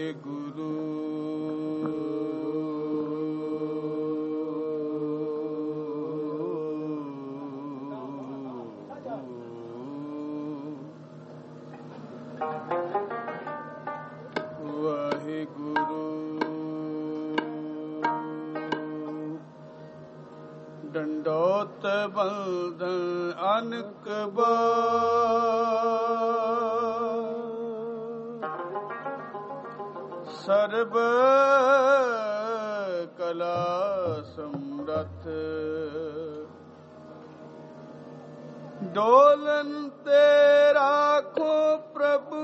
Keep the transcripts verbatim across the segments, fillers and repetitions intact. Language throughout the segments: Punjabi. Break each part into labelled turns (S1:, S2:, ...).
S1: ਵਾਹਿਗੁਰੂ ਡੰਡੋਤ ਬਲਦਨ ਅਨਕ ਸਰਬ ਕਲਾ ਸਮਰਥ ਡੋਲਨ ਤੇ ਰਾਖੋ ਪ੍ਰਭੂ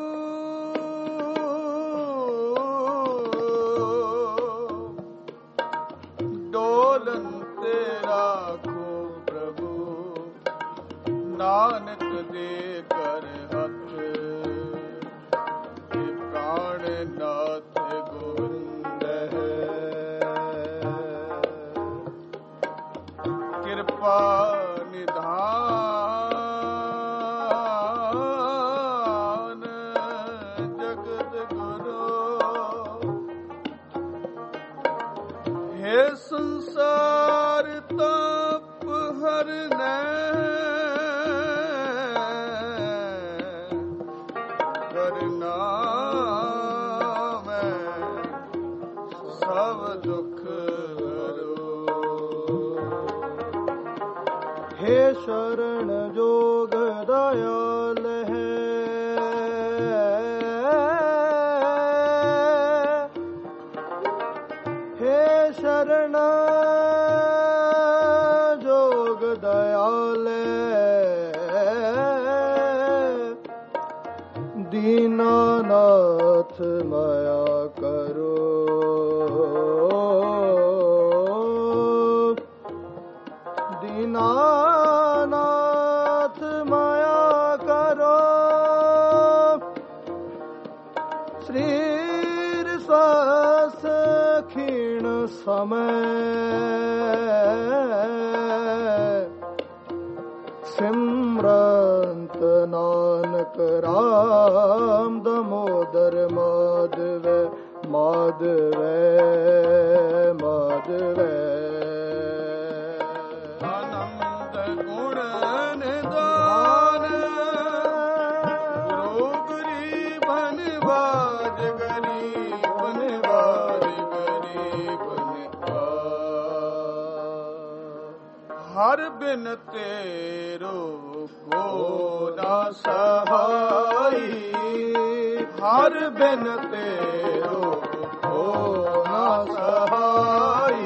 S1: ਡੋਲਨ ਤੇ ਰਾਖੋ ਪ੍ਰਭੂ ਨਾਨਕ ਦੇ ਕਰ ਹੱਥ ਇਹ ਪ੍ਰਾਣ ਨਾਥ ਗੋਬਿੰਦ ਹੈ ਕਿਰਪਾ ਨਿਧਾਨ ਜਗਤ ਗੁਰੂ ਹੈ ਸੰਸਾਰ ਤਪ ਹਰਨੈ ਕਰਨਾ ਮੈਂ ਸਭ ਦੁਖ ਹਰੋ
S2: ਹੈ ਸ਼ਰਨ ਜੋਗ ਦਇਆਲ ਹੈ ਹੈ ਸ਼ਰਨ ਜੋਗ ਦਇਆਲ ਦੀਨਾਨਾਥ ਮਾਇਆ ਕਰੋ ਦੀਨਾਨਾਥ ਮਾਇਆ ਕਰੋ ਸਰੀਰ ਸਾਸ ਖੀਣ ਸਮੈ ਸਿਮਰੰਤ ਨਾਨਕ ਰਾਮ ਦਮੋਦਰ ਮਾਧਵੈ ਮਾਧਵੈ ਮਾਧਵੈ
S1: ਆਨੰਦ ਗੁਣ ਨਿਦਾਨ ਗੁਰੂ ਗਰੀਬ ਨਿਵਾਜ ਗਰੀਬ ਨਿਵਾਜ ਗਰੀਬ ਨਿਵਾਜ ਹਰ ਬਿਨ ਤੇਰੋ ਕੋ ਨਾ ਸਹਾਈ ਹਰ ਬਿਨ ਤੇਰੋ ਕੋ ਨਾ ਸਹਾਈ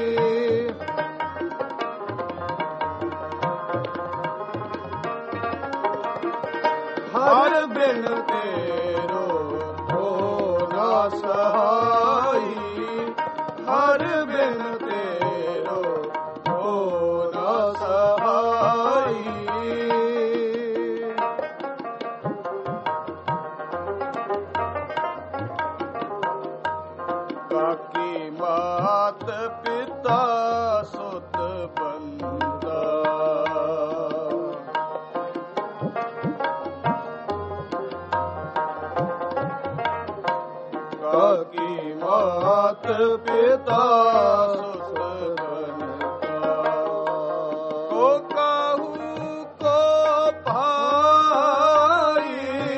S1: ਹਰ ਬਿਨ ਤੇਰੋ ਕੋ ਨਾ ਸਹਾਈ ਹਰ ਬਿਨ ਤੇਰੋ ਕੋ ਨਾ ਸਹਾਈ ਕਾਕੀ ਮਾਤ ਪਿਤਾ ਸੁਤ ਬੰਦਾ ਕਾਕੀ ਮਾਤ ਪਿਤਾ ਸੁਤ ਬੰਦਾ ਕੋ ਕਾਹੂ ਕੋ ਭਾਈ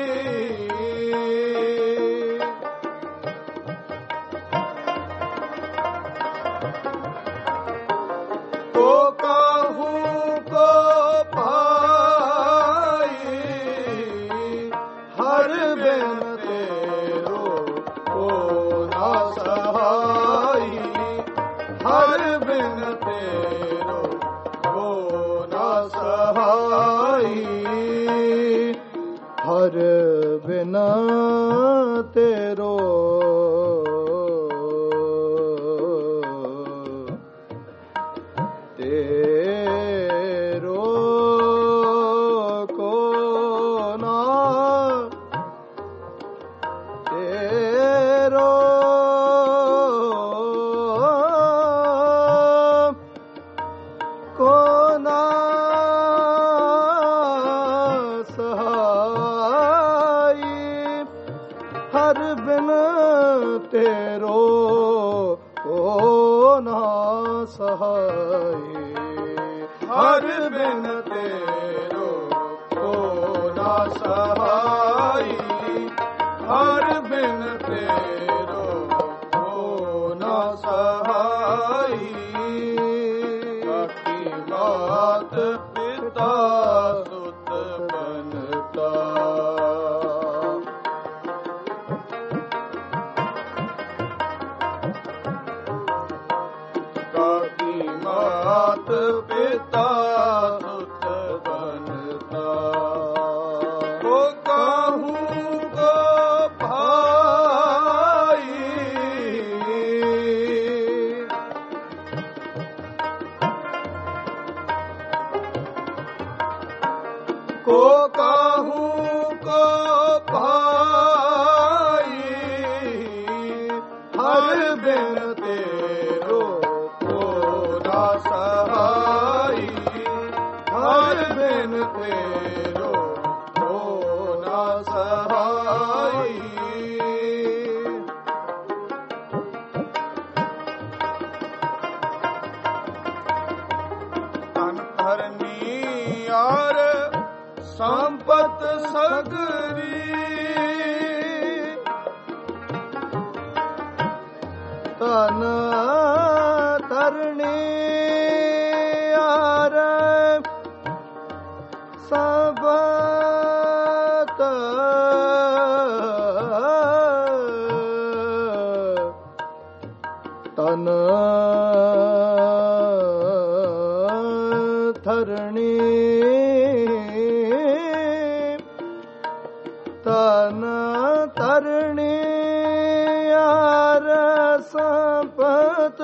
S1: ਕੋ ਕਾਹੂ ਕੋ ਭਾਈ ਹਰ ਬਿਨ ਤੇਰੋ ਕੋ ਨਾ ਸਹਾਈ ਹਰ ਬਿਨ ਤੇਰੋ ਕੋ ਨਾ ਸਹਾਈ
S2: ਹਰ ਬਿਨਾ ਤੇਰੋ ਤੇਰੋ ਕੋ ਨਾ ਤੇਰੋ ਤੇਰੋ ਕੋ ਨਾ ਸਹਾਈ।
S1: ਹਰ ਬਿਨ ਤੇਰੋ ਕੋ ਨਾ ਸਹਾਈ। ਹਰ ਬਿਨ ਤੇਰੋ ਕੋ ਨਾ ਸਹਾਈ। ਕਾਕੀ ਮਾਤ ਪਿਤਾ ਸੁਤ ਬਨਤਾ। ਕਾਕੀ ਮਾਤ ਪਿਤਾ ਸੁਤ ਬਨਤਾ। ਕੋ ਕਾਹੂ ਕੋ ਭਾਈ। ਕੋ ਕਾਹੂ ਕੋ ਭਾਈ। ਹਰ ਬਿਨ ਤੇਰੋ ਕੋ ਨਾ ਸਹਾਈ। ਹਰ ਬਿਨ ਤੇਰੋ ਕੋ ਨਾ ਸਹਾਈ। ਧਨ ਧਰਨੀ ਯਾਰ ਸੰਪਤ ਸਗਰੀ।
S2: ਧਨ ਧਰਣੀ ਯਾਰ ਸੰਪਤ ਧਨ ਧਰਣੀ ਧਨ ਧਰਣੀ ਯਾਰ ਸੰਪਤ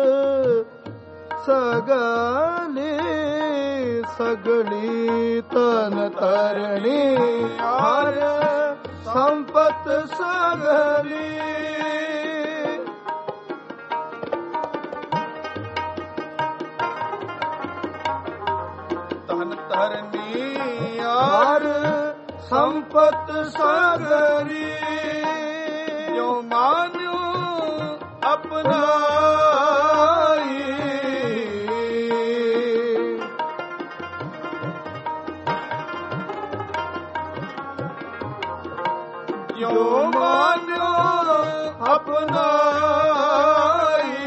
S2: ਸਗਲੀ ਸਗਲੀ। ਧਨ ਧਰਣੀ ਯਾਰ ਸੰਪਤ ਸਗਲੀ। ਧਨ ਧਰਨੀ ਯਾਰ ਸੰਪਤ ਸਗਰੀ। ਜੋ ਮਾਨਿਓ ਅਪਨਾਈ। ਜੋ ਮਾਨਿਓ ਅਪਨਾਈ।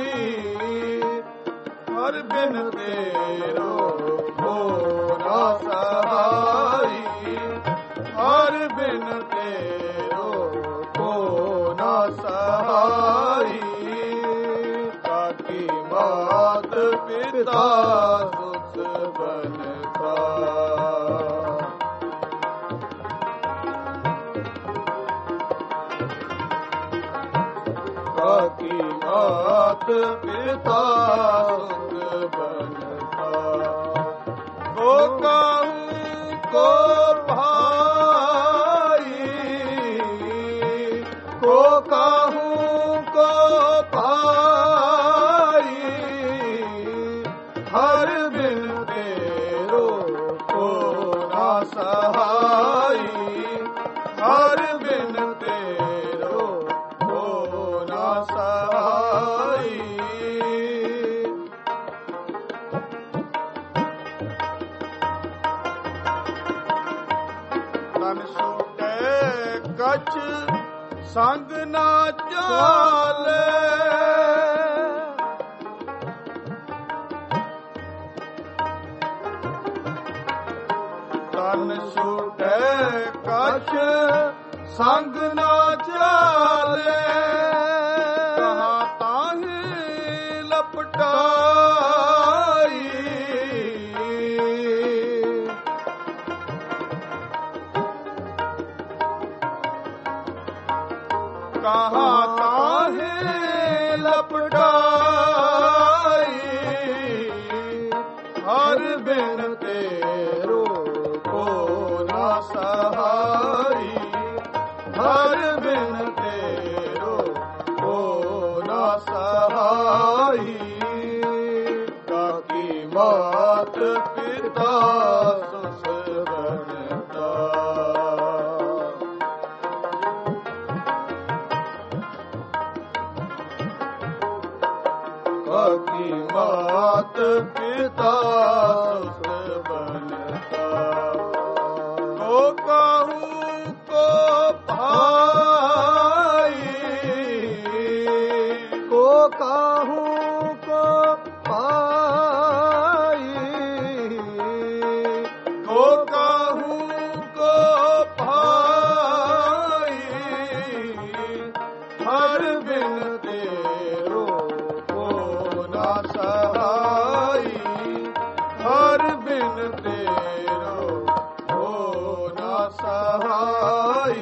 S2: ਹਰ ਬਿਨ ਤੇਰੋ ਕੋ ਨਾ ਸਹਾਈ। ਹਰ ਬਿਨ ਤੇਰੋ ਕੋ ਨਾ ਸਹਾਈ। ਕਾਕੀ ਮਾਤ ਪਿਤਾ ਸੁਤ ਬਨਤਾ। ਕਾਕੀ ਮਾਤ ਪਿਤਾ ਸੁਤ ਬਨਤਾ। ਕੋ ਕਾਹੂ ਕੋ ਭਾਈ। ਕੋ ਕਾਹੂ ਕੋ ਭਾਈ। ਹਰ ਬਿਨ ਤੇਰੋ ਕੋ ਨਾ ਸਹਾਈ। ਹਰ ਬਿਨ ਤੇਰੋ ਕੋ ਨਾ ਸਹਾਈ। ਤਨ ਛੂਟੇ ਕਛ ਸੰਗ ਨਾ ਚਾਲੇ। ਤਨ ਛੂਟੇ ਕਛ ਸੰਗ ਨਾ ਚਾਲੇ। ਕਹਾਂ ਤਾਹੇ ਲਪਟਾਈ। ਕਹਾਂ ਤਾਹੇ ਲਪਟਾਈ। ਹਰ ਬਿਨ ਤੇਰੋ ਕੋ ਨਾ ਸਹਾਈ। ਹਰ ਬਿਨ ਤੇਰੋ ਕੋ ਨਾ ਸਹਾਈ। ਕਾਕੀ ਮਾਤ ਪਿਤਾ ਸੁਸ ਬਨਤਾ। ਕਾਕੀ ਮਾਤ ਪਿਤਾ ਸੁਤ ਬਨਤਾ
S1: ਕੋ ਕਾਹੂ ਕੋ ਭਾਈ
S2: ਕੋ ਕਾਹੂ ਕੋ ਭਾਈ
S1: ਕੋ ਕਾਹੂ ਕੋ ਭਾਈ
S2: ਹਰ ਬਿਨ ਤੇਰੋ ਕੋ ਨਾ ਸਹਾਈ ਹਰ ਬਿਨ ਤੇਰੋ ਕੋ ਨਾ ਸਹਾਈ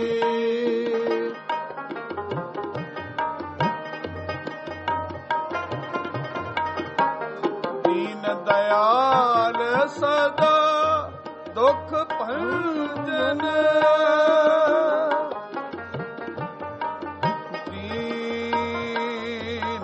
S1: ਦੀਨ ਦਇਆਲ ਸਦਾ ਦੁਖ ਭੰਜਨ ਦੀਨ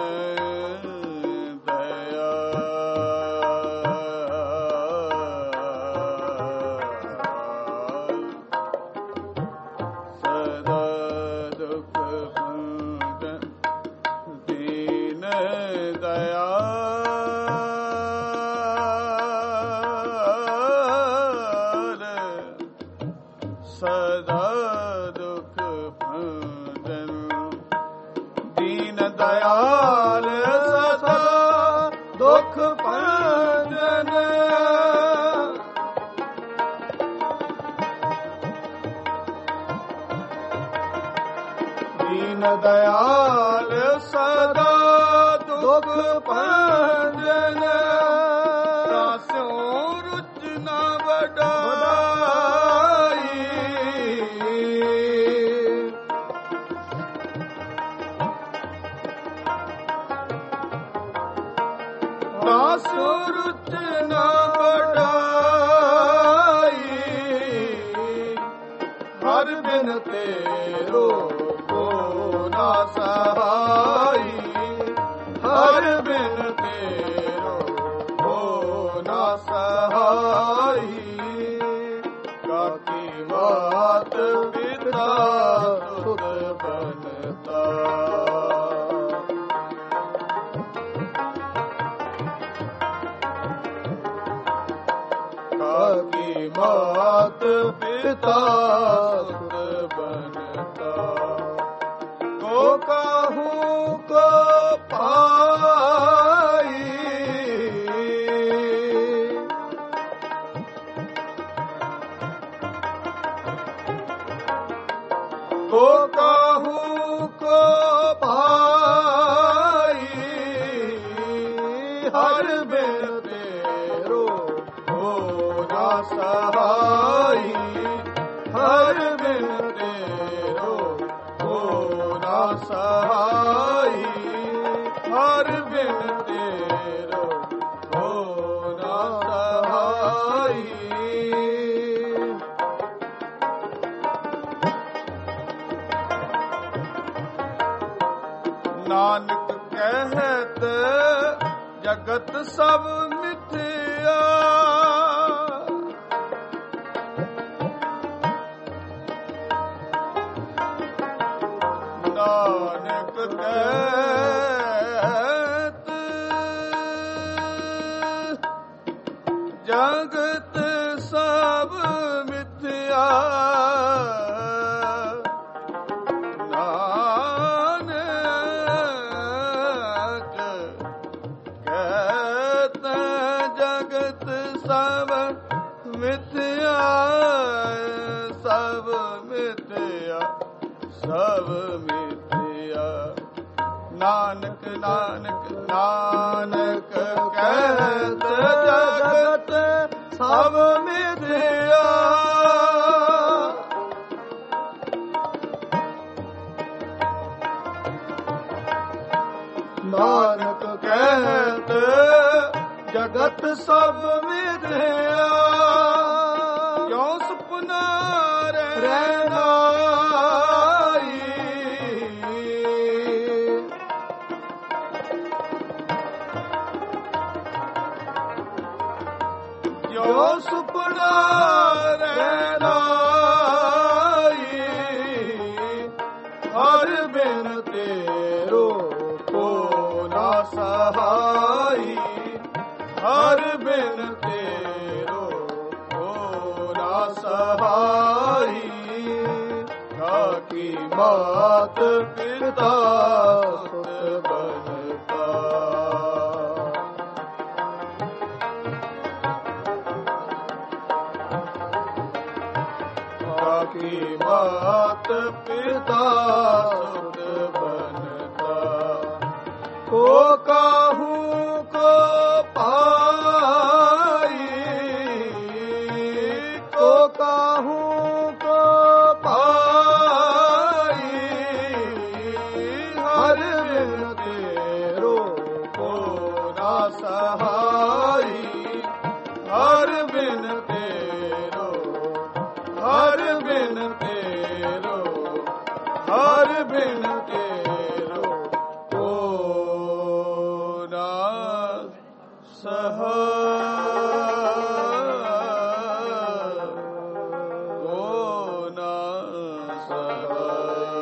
S1: ਦਇਆਲ ਸਦਾ ਦੁਖ ਭੰਜਨ ਦੀਨ ਦਇਆਲ ਸਦਾ ਦੁਖ ਭੰਜਨ ਦੀਨ ਦਇਆਲ ਸਦਾ ਦੁਖ ਭੰਜਨ ਦੀਨ ਦਇਆਲ ਸਦਾ ਦੁਖ ਭੰਜਨ ਰਾਸਿਓ ਰੁਚ ਨਾ ਵਡਾਈ ਰਾਸਿਓ ਰੁਚ ਨਾ ਵਡਾਈ
S2: ਹਰ ਬਿਨ ਤੇਰੋ ਕੋ ਨਾ ਸਹਾਈ ਹਰ ਬਿਨ ਤੇਰੋ ਕੋ ਨਾ ਸਹਾਈ ਕਾਕੀ ਮਾਤ ਪਿਤਾ ਸੁਤ ਬਨਤਾ ਕਾਕੀ ਮਾਤ ਪਿਤਾ ਸੁਤ ਬਨਤਾ
S1: ਕੋ ਕਾਹੂ ਕੋ ਭਾਈ ਕੋ ਕਾਹੂ ਕੋ ਭਾਈ
S2: ਹਰ ਬਿਨ ਤੇਰੋ ਕੋ ਨਾ ਸਹਾਈ ਹਰ ਬਿਨ ਤੇਰੋ ਕੋ ਨਾ ਸਹਾਈ ਹਰ ਬਿਨ ਤੇਰੋ ਕੋ ਨਾ ਸਹਾਈ
S1: ਨਾਨਕ ਕਹਿਤ ਜਗਤ ਸਭ ਮਿਥਿਆ ਨਾਨਕ ਕਹਿਤ ਜਗਤ ਸਭ ਮਿਥਿਆ ਨਾਨਕ ਕਹਿਤ ਜਗਤ ਸਭ ਮਿਥਿਆ ਸਭ ਮਿਥਿਆ ਸਭ ਮਿਥਿਆ ਨਾਨਕ ਨਾਨਕ ਨਾਨਕ ਕਹਿਤ ਜਗਤ ਸਭ ਮਿਥਿਆ
S2: ਨਾਨਕ ਕਹਿਤ ਜਗਤ ਸਭ ਮਿਥਿਆ
S1: ਕਿਉ ਸੁਪਨਾ
S2: ਰਹਿਨਾਈ
S1: ਕਿਉ ਸੁਪਨਾ ਰਹਿਨਾਈ
S2: ਹਰ ਬਿਨ ਤੇਰੋ
S1: ਕੋ ਨਾ ਸਹਾਈ, ਹਰ ਬਿਨ ਤੇਰੋ ਕੋ ਨਾ ਸਹਾਈ। ਕਾਕੀ ਮਾਤ ਪਿਤਾ ਸੁਤ ਬਨਤਾ, ਕਾਕੀ ਮਾਤ ਪਿਤਾ ਸੁਤ ਬਨਤਾ। ਕੋ ਕਾਹੂ ਕੋ ਪਾਈ, ਕੋ ਕਾਹੂ ਕੋ ਪਾਈ, ਹਰ ਬਿਨ ਤੇਰੋ ਕੋ ਨਾ ਸਹਾਈ, ਹਰ ਬਿਨ ਤੇਰੋ, ਹਰ ਬਿਨ ਤੇਰੋ, ਹਰ ਬਿਨ ਤੇਰੋ ਕੋ ਨਾ ਸਹਾਈ, ਕੋ ਨਾ ਸਹਾਈ।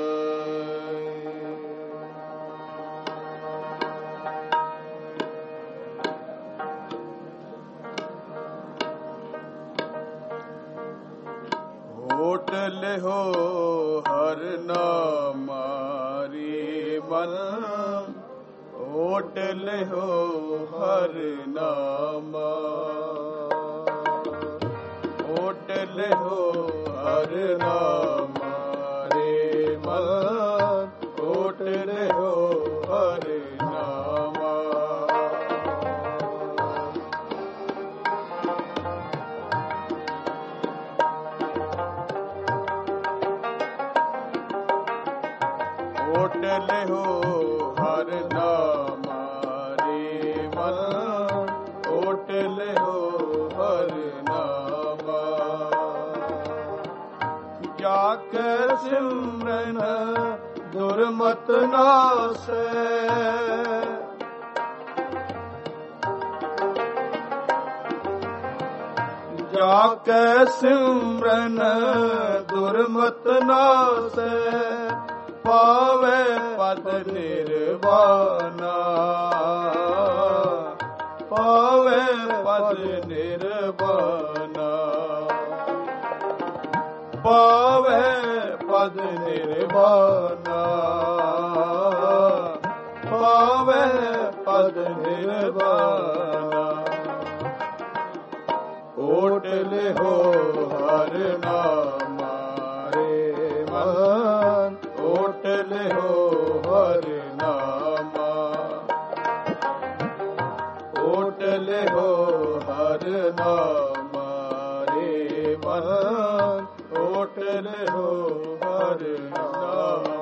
S1: ਹੋਟ ਲਿਹੋ ਹਰ ਨਾਮ ਮਾਰੀ ਮਨ, ਹੋਟ ਲਿਹੋ ਹਰ ਨਾਮ, ਹੋਟ ਲਿਹੋ ਹਰ ਨਾਮ ਰੇ ਮਨ, ਹੋਟ ਲਿਹੋ ਹਰ ਨਾਮ। ਹੋਟ ਲਿਹੋ ਹਰ ਨਾਮ ਰੇ ਮਨ, ਹੋਟ ਲਿਹੋ ਹਰ ਨਾਮ। ਜਾ ਕੇ ਸਿਮਰਨ ਦੁਰਮਤ ਨਾਸੈ, ਜਾ ਕੇ ਸਿਮਰਨ ਦੁਰਮਤ ਨਾਸੈ, ਪਾਵੇ ਪਦ ਨਿਰਵਾਨਾ, ਪਾਵੇ ਪਦ ਨਿਰਵਾਨਾ, ਪਾਵੇ ਪਦ ਨਿਰਵਾਨਾ, ਪਾਵੇ ਪਦ ਨਿਰਵਾਨਾ। ਓਟ ਲਿਹੋ ਹਰ ਨਾਮ ਰੇ ਮਨ, ਓਟ ਲਿਹੋ ਹਰ ਨਾਮ, ਓਟ ਲਿਹੋ ਹਰ ਨਾਮ ਰੇ ਮਨ, ਓਟ ਲਿਹੋ ਹਰ ਨਾਮ।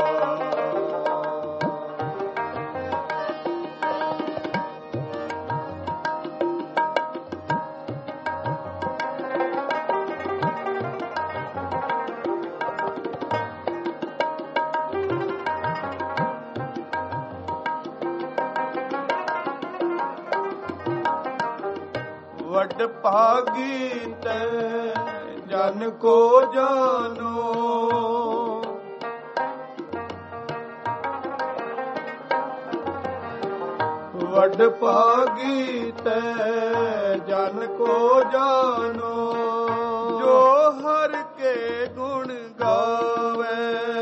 S1: ਵਡ ਭਾਗੀ ਤੈ ਜਨ ਕੋ ਜਾਨੋ, ਵਡ ਭਾਗੀ ਤੈ ਜਨ ਕੋ ਜਾਨੋ, ਜੋ ਹਰ ਕੇ ਗੁਣ ਗਾਵੇ,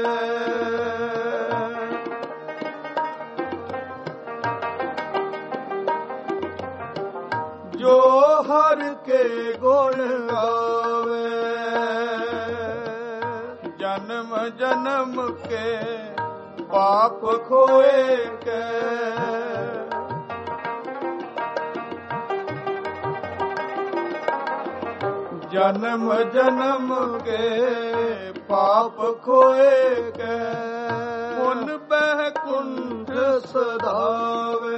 S1: ਜੋ ਹਰ ਕੇ ਗੁਣ ਗਾਵੇ। ਜਨਮ ਜਨਮ ਕੇ ਪਾਪ ਖੋਏ ਕੇ, ਜਨਮ ਜਨਮ ਕੇ ਪਾਪ ਖੋਏ ਕੇ, ਪੁਨ ਬਹਿ ਕੁੰਠ ਸਦਾਵੇ।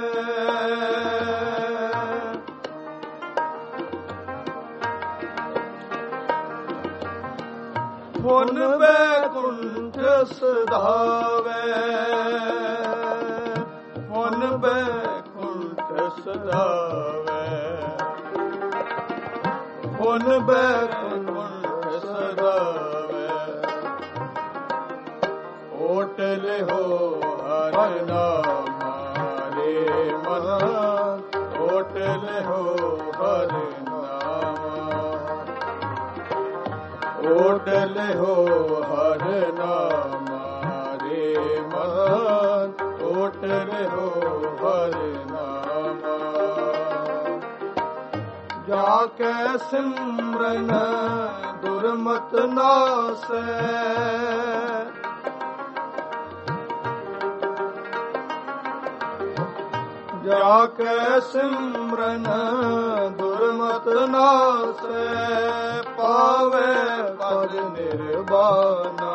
S1: ਪੁਨ ਬੈਕੁੰਠ ਸਦਾਵੇ, ਪੁਨ ਬੈਕੁੰਠ ਸਦਾਵੇ, ਪੁਨ ਬੈਕੁੰਠ ਸਦਾਵੇ। ਓਟ ਲਿਹੋ ਹਰਿ ਨਾਮ ਰੇ ਮਨ ਓਟ ਲਿਹੋ ਹਰਿ ਨਾਮ ਓਟ ਲਿਹੋ ਹਰਿ ਨਾਮ ਰੇ ਮਨ ਓਟ ਲਿਹੋ ਹਰਿ ਨਾਮ ਜਾ ਕੇ ਸਿਮਰਨ ਦੁਰਮਤ ਨਾਸੈ ਜਾ ਕੇ ਸਿਮਰਨ ਦੁਰਮਤ ਨਾਸੈ ਪਾਵੇ ਪਦ ਨਿਰਵਾਣਾ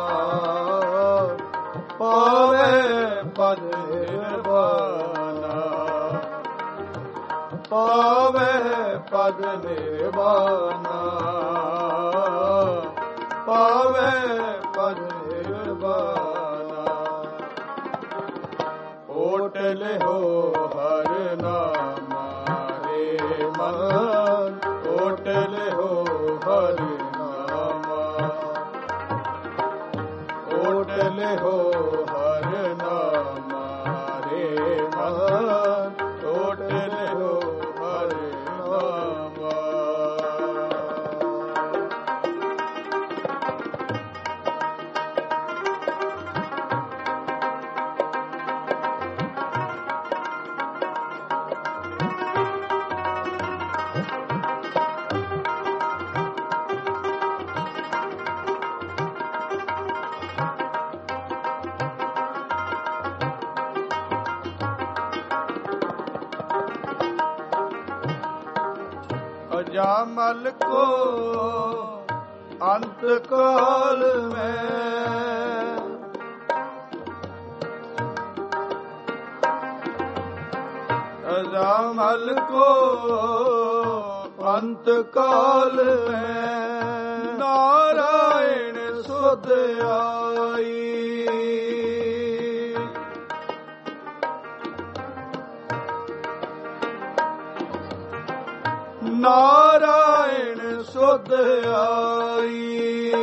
S1: ਪਾਵੇ ਪਦ ਨਿਰਵਾਣਾ ਪਾਵੇ ਪਦ ਨਿਰਵਾਣਾ ਪਾਵੇ ਪਦ ਨਿਰਵਾਣਾ ਓਟ ਲਿਹੋ ਹਰਿ ਨਾਮ ਰੇ ਮਨ ਓਟ ਲਿਹੋ ਹਰਿ ਨਾਮ ਓਟ ਲਿਹੋ ਹਰਿ ਨਾਮ ਰੇ ਮਨ ਓਟ ਲਿਹੋ ਹਰਿ ਨਾਮ ਅਜਾਮਲ ਕੋ ਅੰਤ ਕਾਲ ਮੈਂ ਅਜਾਮਲ ਕੋ ਅੰਤ ਕਾਲ ਮੈਂ ਨਾਰਾਇਣ ਸੁਧ ਆਈ ਨਾਰਾਇਣ ਸੁਧ ਆਈ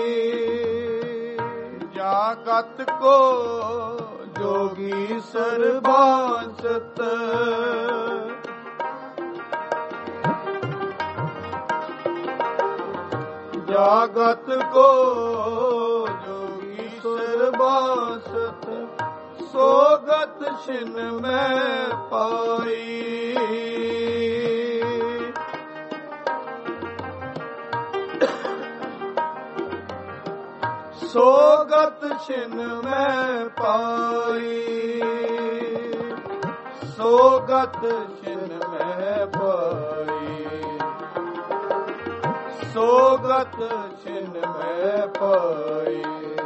S1: ਜਾ ਕਤ ਕੋ ਜੋਗੀ ਸਰਬਾਸਤ ਜਾਗਤ ਕੋ ਜੋਗੀ ਸਰਬਾਸਤ ਸੋਗਤ ਛਿਨ ਮੈਂ ਪਾਈ ਸੋਗਤ ਛਿਨ ਮੈਂ ਪਾਈ ਸੋਗਤ ਛਿਨ ਮੈਂ ਪਾਈ ਸੋਗਤ ਛਿਨ ਮੈਂ ਪਾਈ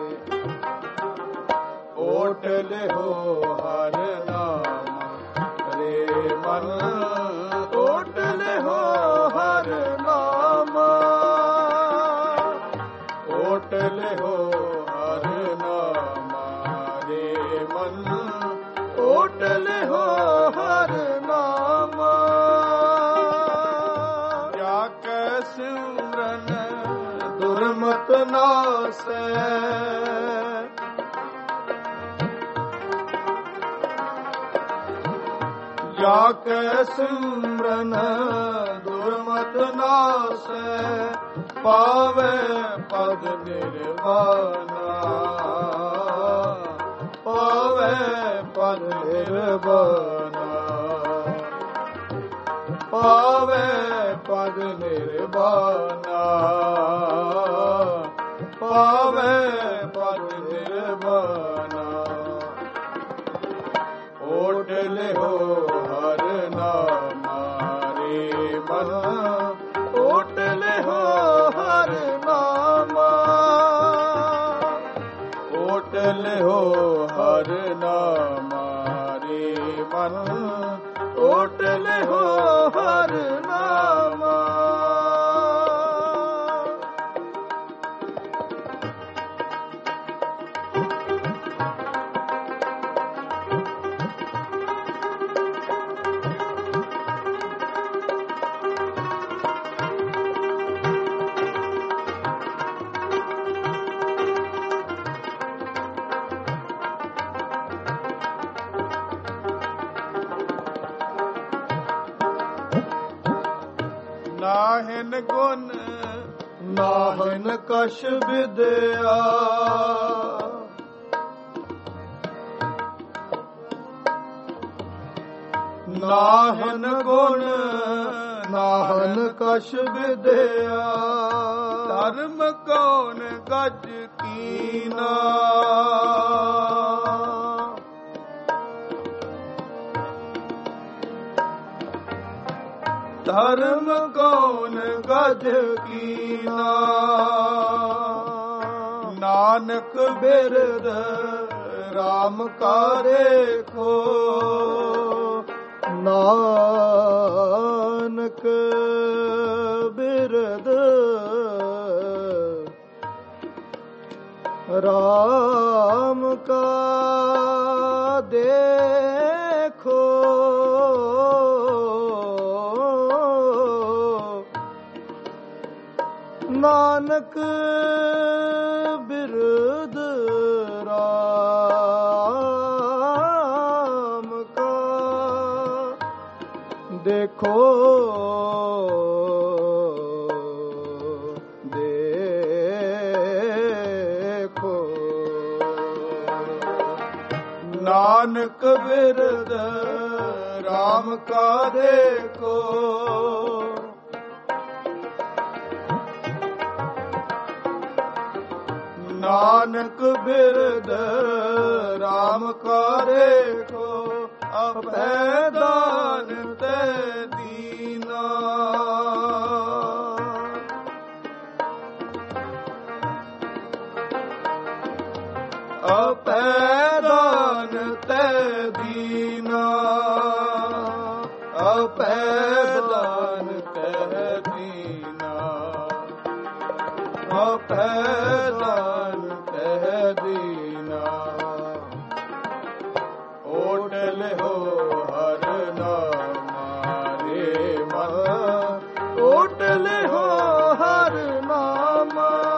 S1: ਓਟ ਲਿਹੋ ਹਰਿ ਨਾਮ ਰੇ ਮਨ ਓਟ ਲਿਹੋ ਹਰਿ ਨਾਮ ਓਟ ਲਿਹੋ ਹਰਿ ਨਾਮ ਰੇ ਮਨ ਓਟ ਲਿਹੋ ਹਰਿ ਨਾਮ ਜਾ ਕੈ ਸਿਮਰਨ ਦੁਰਮਤ ਨਾਸੈ ਜਾ ਕੈ ਸਿਮਰਨ ਦੁਰਮਤ ਨਾਸੈ ਪਾਵੇ ਪਦ ਨਿਰਵਾਣਾ ਪਾਵੇ ਪਦ ਨਿਰਵਾਣਾ ਪਾਵੇ ਪਦ ਨਿਰਵਾਣਾ ਪਾਵੇ ਪਦ ਨਿਰਵਾਣਾ ਓਟ ਲਿਹੋ ਹਰਿ ਨਾਮ ਰੇ ਮਨ ਓਟ ਲਿਹੋ ਹਰਿ ਨਾਮ ਓਟ ਲਿਹੋ ਹਰਿ ਨਾਮ ਰੇ ਮਨ ਓਟ ਲਿਹੋ ਹਰਿ ਨਾਮ ਨਾਹਿਨ ਗੁਣ
S2: ਨਾਹਨ ਕਛ ਵਿਦਿਆ। ਨਾਹਨ ਗੁਣ ਨਾਹਨ ਕਛ ਵਿਦਿਆ।
S1: ਧਰਮ ਕੌਣ ਗਜ ਕੀਨਾ।
S2: ਧਰਮ ਕੌਣ ਗਜ ਕੀਨਾ।
S1: ਨਾਨਕ
S2: ਬਿਰਦ ਰਾਮ ਕਾ ਦੇਖੋ। ਨਾਨਕ ਬਿਰਦ ਰਾਮ ਕਾ ਦੇਖੋ। ਨਾਨਕ ਬਿਰਦ ਰਾਮ ਕਾ ਦੇਖੋ। ਦੇਖੋ
S1: ਨਾਨਕ
S2: ਬਿਰਦ ਰਾਮ ਕਾ ਦੇਖੋ। ਨਾਨਕ ਬਿਰਦ ਰਾਮ ਕਾ ਦੇਖੋ। ਆਪੈ ਦਾਨ ਤੈ ਦੀਨਾ। ਆਪੈ ਦਾਨ ਤੈ ਦੀਨਾ। ਆਪੈ ਦਾਨ ਤੈ ਦੀਨਾ। ਆਪੈ ਦਾਨ ਤੈ ਦੀਨਾ।
S1: ਓਟ ਲਿਓ ਹਰ ਨਾਮ ਰੇ ਮਨ।
S2: ਓਟ ਲਿਓ ਹਰ ਨਾਮ।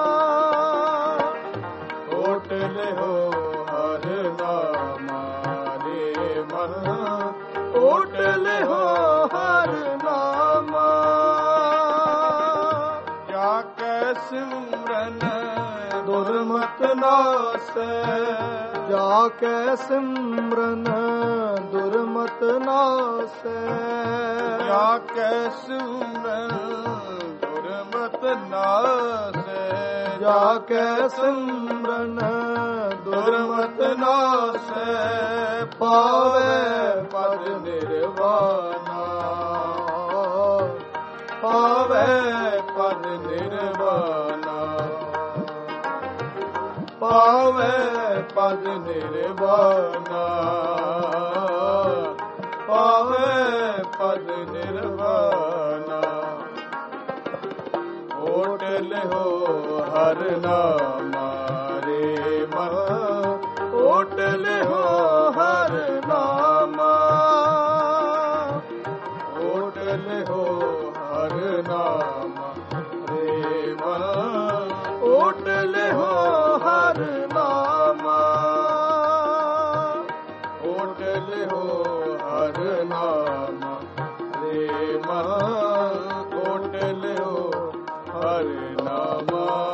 S1: ਓਟ ਲਿਓ ਹਰ ਨਾਮ ਰੇ ਮਨ।
S2: ਓਟ ਲਿਓ ਹਰ ਨਾਮ।
S1: ਜਾ ਕੈ ਸਿਮਰਨ
S2: ਦੁਰਮਤ ਨਾਸੈ। ਜਾ ਕੈ ਸਿਮਰਨ ਦੁਰਮਤ ਨਾਸੈ।
S1: ਜਾ ਕੈ ਸਿਮਰਨ ਦੁਰਮਤ ਨਾਸੈ।
S2: ਜਾ ਕੈ ਸਿਮਰਨ ਦੁਰਮਤ ਨਾਸੈ। ਪਾਵੈ ਪਦ ਨਿਰਵਾਣਾ। ਪਾਵੈ
S1: ਪਦ ਨਿਰਵਾਣਾ।
S2: ਪਾਵੈ ਪਦ ਨਿਰਵਾਣਾ।
S1: ਪਾਵੈ ਪਦ ਨਿਰਵਾਣਾ। ਓਟ ਲਿਓ ਹਰ ਨਾਮ ਰੇ ਮਨ।
S2: ਓਟ ਲਿਓ ਹਰ ਨਾਮ।
S1: ਓਟ ਲਿਓ ਹਰ ਨਾਮ ਰੇ ਮਨ।
S2: ਓਟ ਲਿਓ ਹਰ ਨਾਮ।
S1: ਓਟ ਲਿਓ ਹਰ ਨਾਮ ਰੇ ਮਨ। ਓਟ ਲਿਓ ਹਰ ਨਾਮ।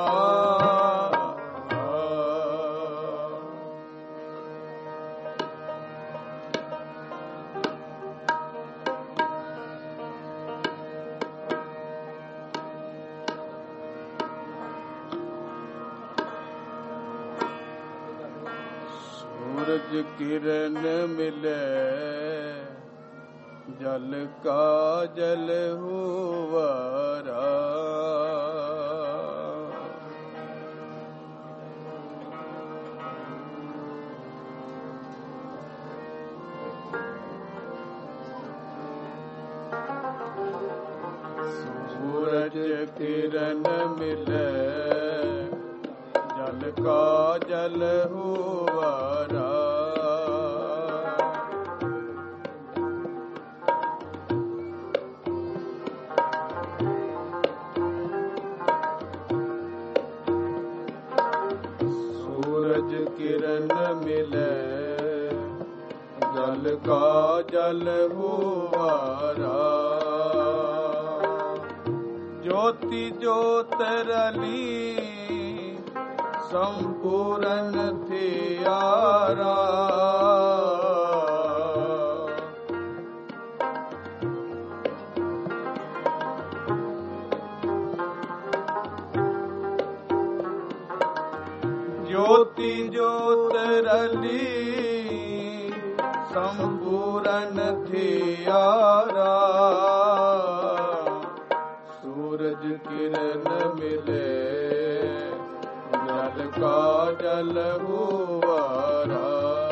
S1: ਸੂਰਜ ਕਿਰਨ ਮਿਲੇ ਜਲ ਕਾ ਜਲ ਹੁਵਾਰਾ। ਸੂਰਜ ਕਿਰਨ ਮਿਲੇ ਜਲ ਕਾ ਜਲ ਹੁਵਾਰਾ। ਸੂਰਜ ਕਿਰਨ ਮਿਲੇ ਜਲ ਕਾ ਜਲ ਹੁਵਾਰਾ। ज्योति ज्योत रली संपूर्ण थियारा ज्योति ज्योत रली संपूर्ण थियारा सूरज किरण मिले जल का जल हुआरा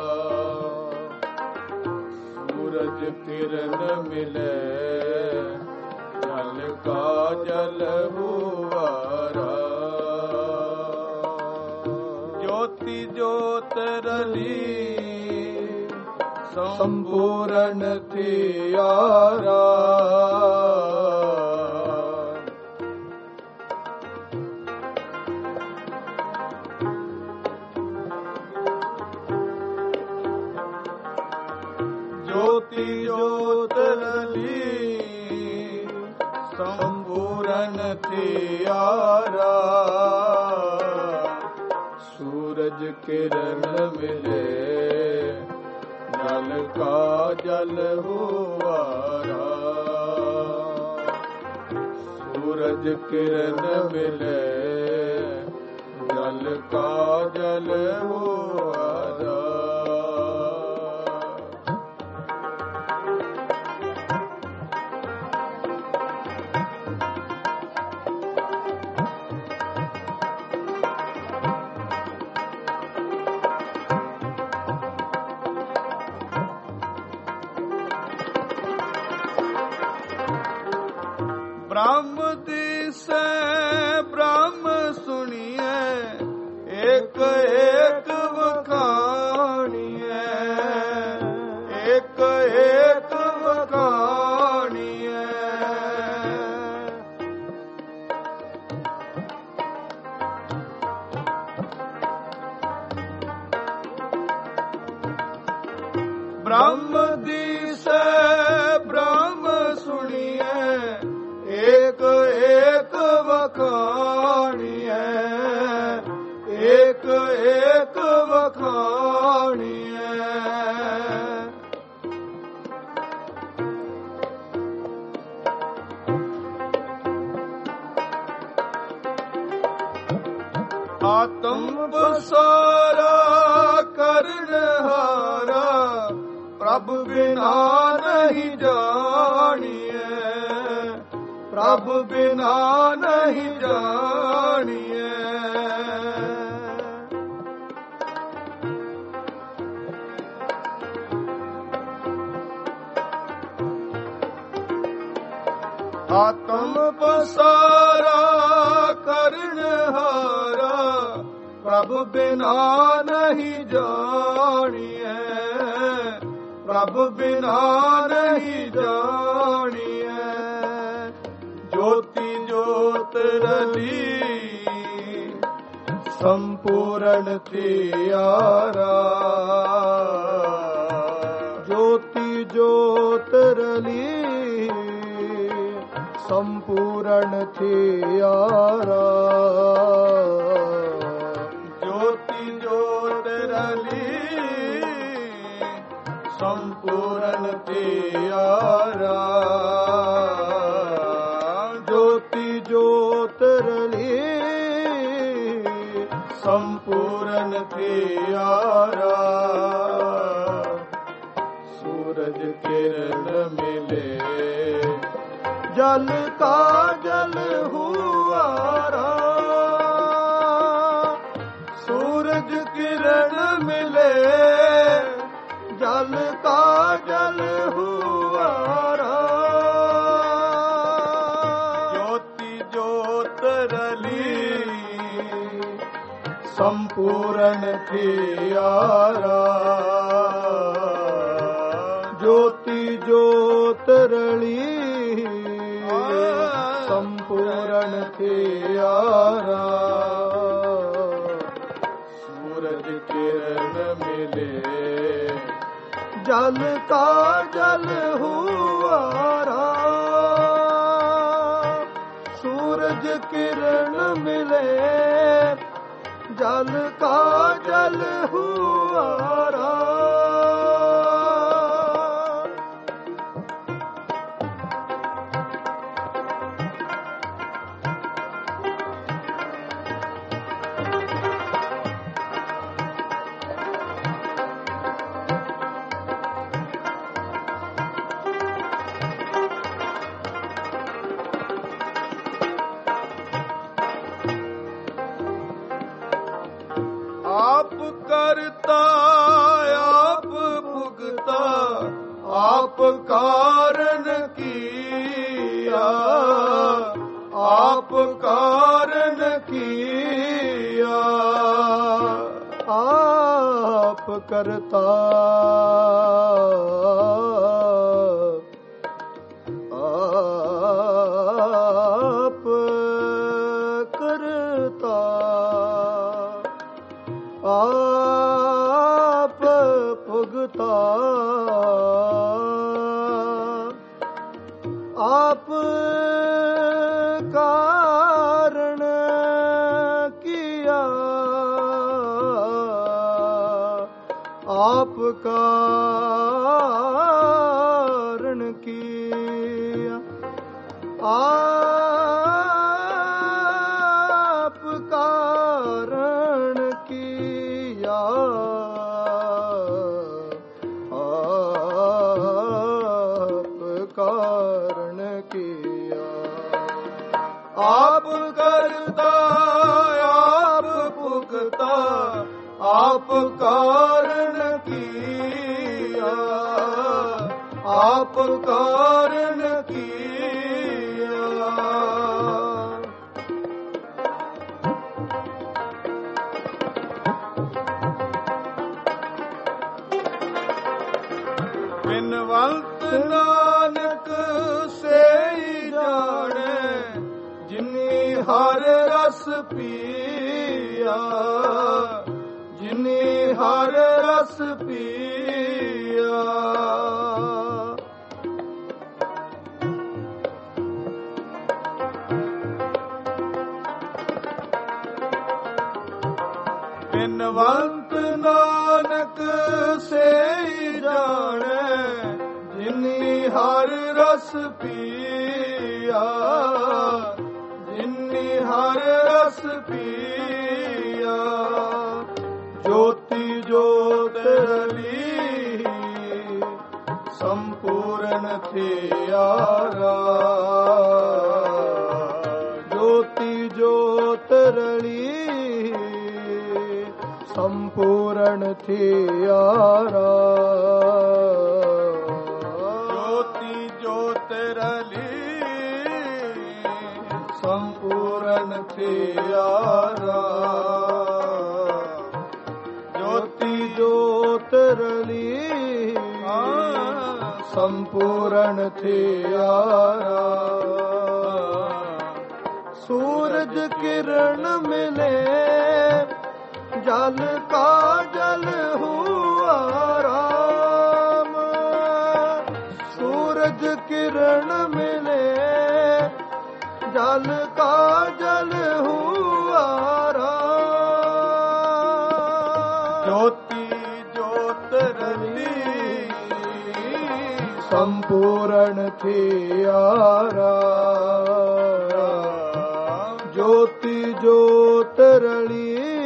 S1: सूरज किरण मिले जल का जल हुआरा ज्योति ज्योत रली संपूर्ण थियारा ज्योति ज्योत रली संपूर्ण थियारा सूरज किरण मिले जल का जल हुआरा सूरज किरण मिले जल का जल हुआरा ब्रह्म दिसे ब्रह्म सुनिए एक एक वखानिए एक एक वखानिए ब्रह्म दिसे ब्रह्म सुनिए एक एक वखानी है एक एक वखानी है आत्म बसारा करनहारा प्रभु बिना नहीं जानिए प्रभु बिना नहीं जानिए आत्म पसारा करनहारा प्रभु बिना नहीं जानिए प्रभु बिना नहीं जानिए ज्योति ज्योत रली संपूर्ण थियारा ज्योति ज्योत रली संपूर्ण थियारा ज्योति ज्योत रली संपूर्ण थियारा ज्योति ज्योत रली संपूर्ण थियारा सूरज किरण मिले जल का जल हुआरा सूरज किरण मिले जल का जल हुआरा ज्योति ज्योत रली संपूर्ण थियारा ज्योति ज्योत रली संपूर्ण थियारा सूरज किरण मिले जल का जल हुआरा सूरज सूरज किरण मिले जल का जल हुआ
S2: आप करता आप भुगता आप कारण किया आप कारण किया
S1: आप करता आप करता आप भुगता आप कारण किया आप कारण किया आप कारण किया आप कारण किया
S2: आप करता आप भुगता आप कारण किया आप कारण किया बिनवंत नानक से ही जाने जिनी हर रस पिया जिनी हर रस पिया बिनवंत नानक से ही जाने जिनी हर रस पिया जिनी हर रस पिया ज्योति ज्योत रली संपूर्ण थियारा
S1: ज्योति ज्योत रली संपूर्ण थियारा
S2: ज्योति ज्योत रली संपूर्ण थियारा ज्योति
S1: ज्योत रली संपूर्ण थियारा सूरज किरण मिले जल का जल हुआ राम सूरज किरण मिले जल का जल हुआ राम
S2: ज्योति ज्योत रली
S1: संपूर्ण थियारा ज्योति ज्योत रली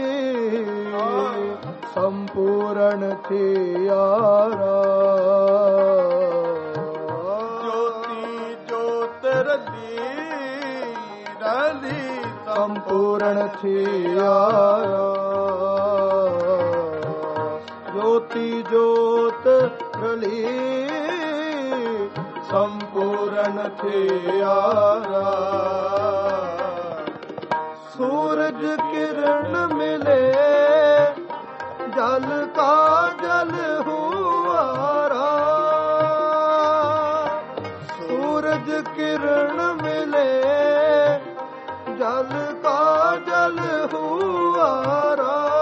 S1: संपूर्ण थियारा
S2: ज्योति ज्योत रली रली
S1: संपूर्ण थियारा ज्योति ज्योत रली संपूर्ण थियारा सूरज किरण मिले जल का जल हुआ राम सूरज किरण मिले जल का जल हुआ राम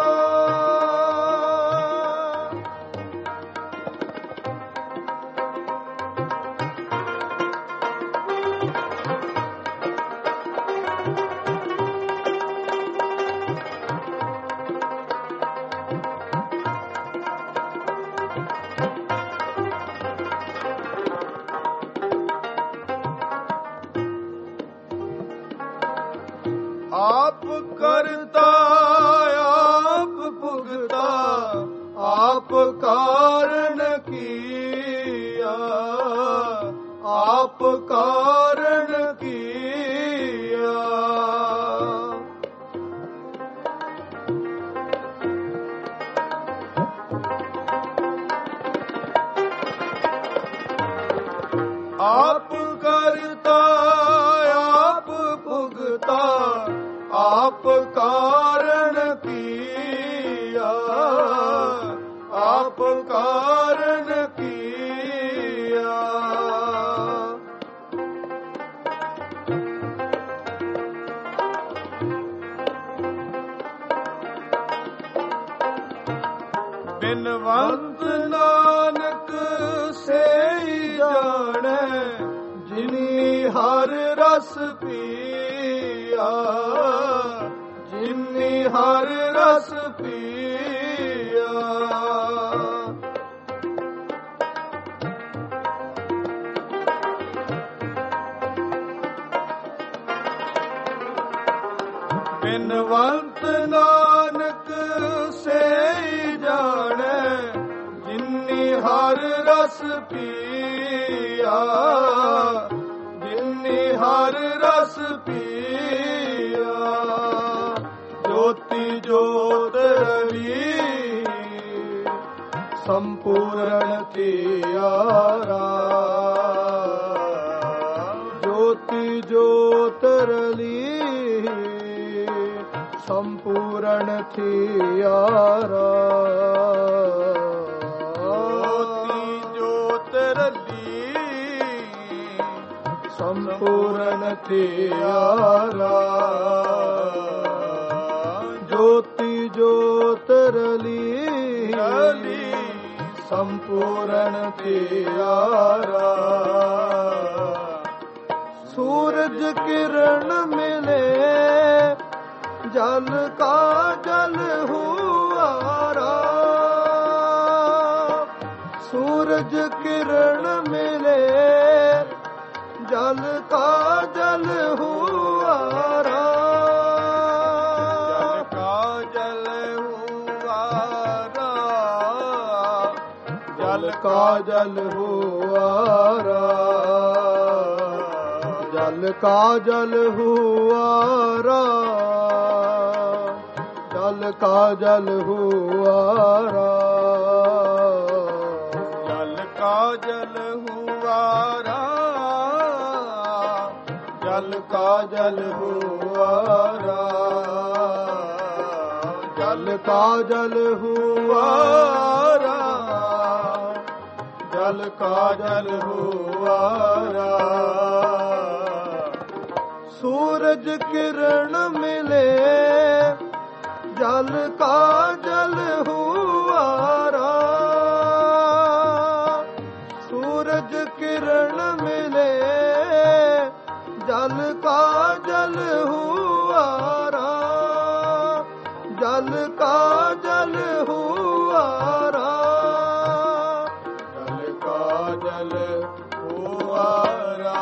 S2: ਕਾਰਨ ਕੀਆ, ਆਪ ਕਾਰਨ ਕੀਆ। ਆਪ ਕਰਤਾ ਆਪ ਭੁਗਤਾ, ਆਪ ਕਾਰਨ ਕੀਆ, ਆਪ ਕਾਰਨ ਕੀਆ। ਬਿਨਵੰਤ ਨਾਨਕ ਸੇਈ ਜਾਣੈ, ਜਿਨੀ ਹਰ ਰਸ ਪੀਆ, ਜਿਨੀ ਹਰ ਰਸ ਪੀਆ। ਬਿਨਵੰਤ ਨਾਨਕ ਸੇਈ ਜਾਣੈ, ਜਿਨੀ ਹਰ ਰਸ ਪੀਆ, ਜਿਨੀ ਹਰ ਰਸ ਪੀਆ। ਜੋਤੀ ਜੋਤ ਰਲੀ, ਸੰਪੂਰਨ ਥਿਆਰਾ। ਜੋਤੀ ਜੋਤ ਰਲੀ, ਸੰਪੂਰਨ ਥਿਆਰਾ। ਜੋਤੀ ਜੋਤ ਰਲੀ, ਸੰਪੂਰਨ ਥਿਆਰਾ। ਜੋਤੀ ਜੋਤ ਰਲੀ, ਸੰਪੂਰਨ ਥਿਆਰਾ। ਸੂਰਜ ਕਿਰਨ ਮਿਲੇ, ਜਲ ਕਾ ਜਲ ਹੁਆਰਾ। ਸੂਰਜ ਕਿਰਨ ਮਿਲੇ, ਜਲ ਕਾ ਜਲ ਹੁਆਰਾ। ਜਲ ਕਾ ਜਲ ਹੁਆਰਾ, ਜਲ ਕਾ ਜਲ ਹੁਆਰਾ। ਜਲ ਕਾ ਜਲ ਹੁਆਰਾ, ਜਲ ਕਾ ਜਲ ਹੁਆਰਾ। ਜਲ ਕਾ ਜਲ ਹੁਆਰਾ, ਜਲ ਕਾ ਜਲ ਹੁਆਰਾ। ਜਲ ਕਾ ਜਲ ਹੁਆਰਾ, ਜਲ ਕਾ ਜਲ ਹੁਆਰਾ। ਸੂਰਜ ਕਿਰਨ ਮਿਲੇ, ਜਲ ਕਾ ਜਲ ਹੁਆਰਾ। ਸੂਰਜ ਕਿਰਨ ਮਿਲੇ, ਜਲ ਕਾ ਜਲ ਹੁਆਰਾ। ਜਲ ਕਾ ਜਲ ਹੁਆਰਾ। ਜਲ ਕਾ ਜਲ ਹੁਆਰਾ।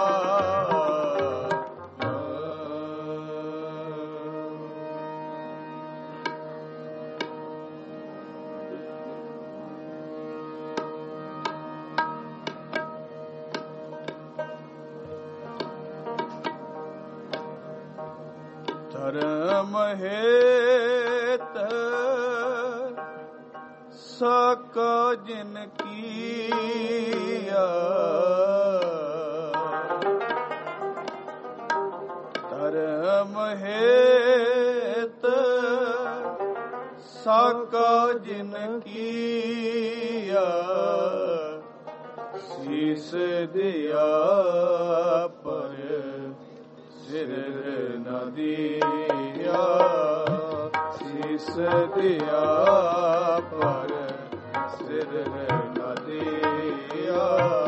S2: ਧਰਮ ਹੇਤ ਸਕਾ ਜਿਨ ਕੀਆ, ਧਰਮ ਹੇਤ ਸਕਾ ਜਿਨ ਕੀਆ। ਸੀਸ ਦਿਆ ਪਰ ਸਿਰ ਨ ਦੀਆ, ਸੀਸ ਦਿਆ ਪਰ ਸਿਰ ਨ ਦੀਆ।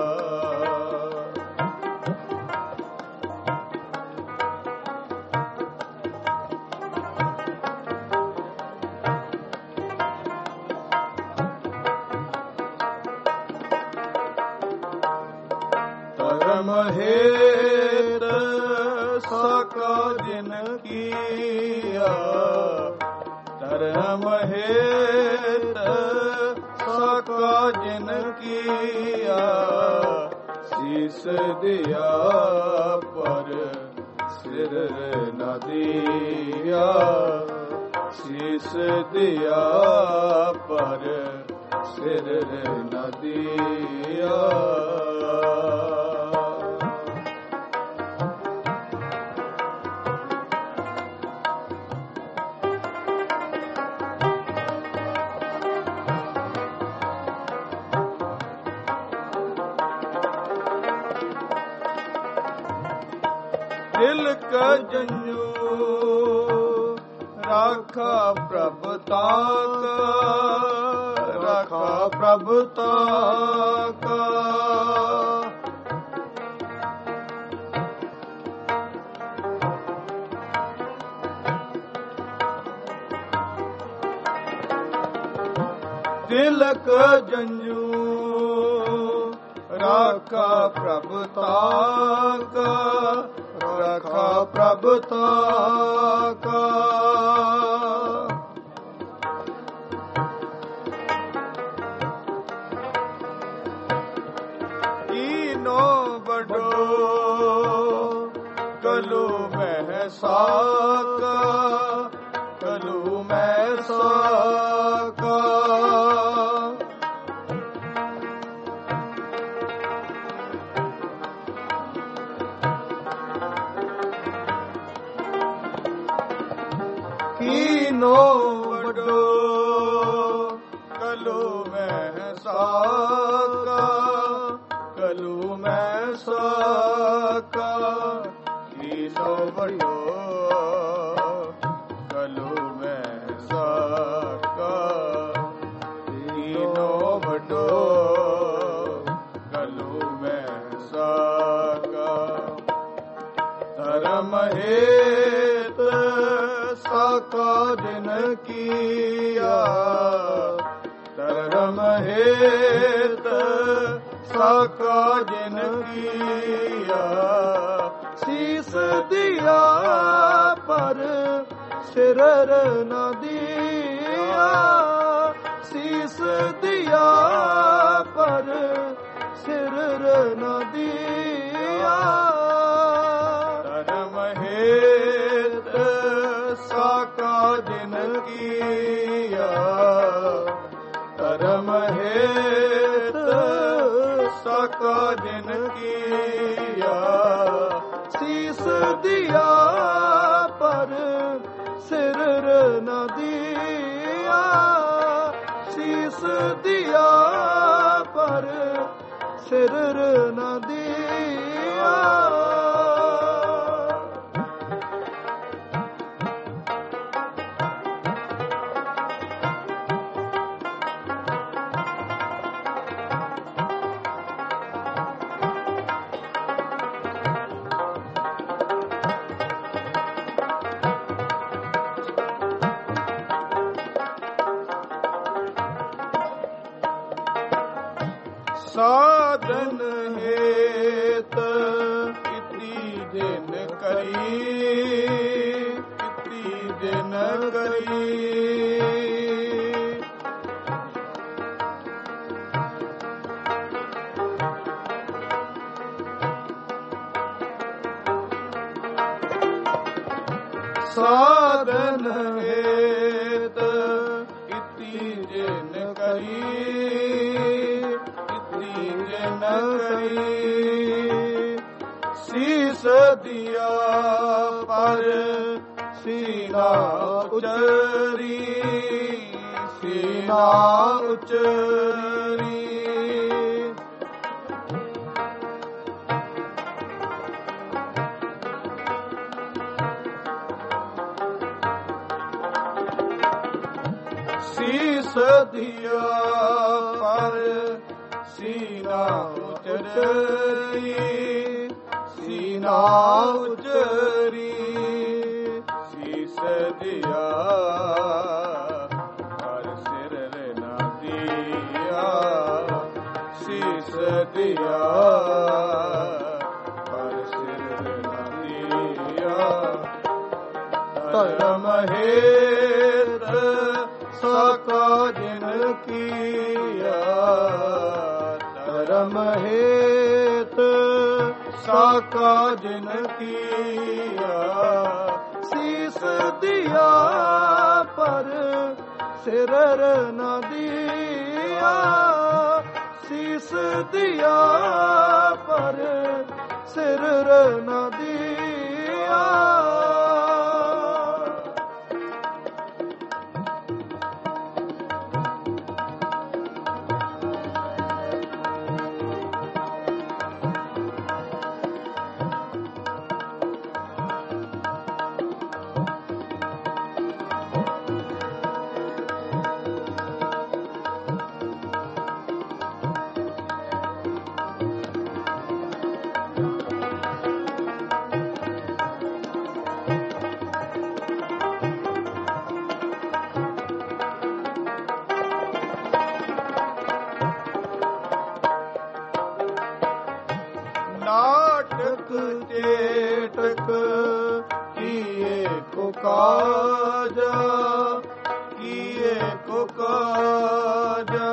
S2: ਧਰਮ ਹੇਤ ਸਕਾ ਜਿਨ ਕੀਆ, ਧਰਮ ਹੇਤ ਸਕਾ ਸਾਕਾ ਜਿਨ ਕੀਆ, ਸੀਸ ਦਿਆ ਪਰ ਸਿਰ ਨ ਦੀਆ, ਸੀਸ ਦਿਆ ਪਰ ਸਿਰ ਨ ਦੀਆ। ਤਿਲਕ ਜੰਜੂ ਰਾਖਾ ਪ੍ਰਭ ਤਾਕਾ, ਰਾਖਾ ਪ੍ਰਭ ਤਾਕਾ। ਤਿਲਕ ਜੰਜੂ ਰਾਖਾ ਪ੍ਰਭ ਤਾਕਾ, ਰਾਖਾ ਪ੍ਰਭ ਤਾਕਾ। ਈਨੋ ਵਡੋ ਕਲੂ ਮਹਿ ਸਾਕਾ, ਕਲੂ ਮਹਿ ਸਾਕਾ। ਕੀਨੋ ਵਡੋ ਕਲੂ ਮਹਿ ਸਾਕਾ, ਕਲੂ ਮਹਿ ਸਾਕਾ। ਕੀਨੋ ਵਡੋ ਕਲੂ ਮਹਿ ਸਾਕਾ, ਕੀਨੋ ਵਡੋ ਕਲੂ ਮਹਿ ਸਾਕਾ। ਧਰਮ ਹੇਤ ਸਾਕਾ ਜਿਨ ਕੀਆ, ਧਰਮ ਹੇਤ ਸਾਕਾ ਜਿਨ ਕੀਆ।
S1: ਸੀਸ ਦਿਆ ਪਰ ਸਿਰ ਨ ਦੀਆ, ਸੀਸ ਦਿਆ ਪਰ ਸਿਰ ਨ ਦੀਆ।
S2: ਧਰਮ ਹੇਤ ਸਾਕਾ ਜਿਨ ਕੀਆ, ਧਰਮ ਹੇਤ ਸਾਕਾ ਜਿਨ ਕੀਆ।
S1: ਸੀਸ ਦਿਆ ਪਰ ਸਿਰ ਨ ਦੀਆ, ਸੀਸ ਦਿਆ ਪਰ ਸਿਰ ਨ ਦੀਆ।
S2: ਸਾਧਨ ਹੇਤ ਕੀਤੀ ਦਿਨ ਕਰੀ, ਕੀਤੀ ਦਿਨ ਕਰੀ। ਸਾਧਨ ਹੇਤ ਕੀਤੀ ਦਿਨ ਕਰੀ, ਨ ਕਰੀ। ਸੀਸ ਦਿਆ ਪਰ ਸੀਨਾ ਉਚਰੀ, ਸੀਨਾ ਉਚਰੀ। ਸੀਸ ਦਿਆ ਪਰ ਸੀਨਾ ਉਚਰੀ, ਸੀਨਾ ਉਚਰੀ। ਸੀਸ ਦਿਆ ਪਰ ਸਿਰ ਨ ਦੀਆ, ਸੀਸ ਦਿਆ ਪਰ ਸਿਰ ਨ ਦੀਆ। ਧਰਮ ਹੇਤ ਸਾਕਾ ਜਿਨ ਕੀਆ,
S1: ਧਰਮ ਹੇਤ
S2: ਸਾਕਾ ਜਿਨ ਕੀਆ,
S1: ਸੀਸ ਦਿਆ ਪਰ ਸਿਰ ਨ ਦਿਆ, ਸੀਸ ਦਿਆ ਪਰ ਸਿਰ ਨ ਦਿਆ।
S2: ਨਾਟਕ ਚੇਟਕ ਕੀਏ ਕੋ ਕਾਜਾ, ਕੀਏ ਕੋ ਕਾਜਾ।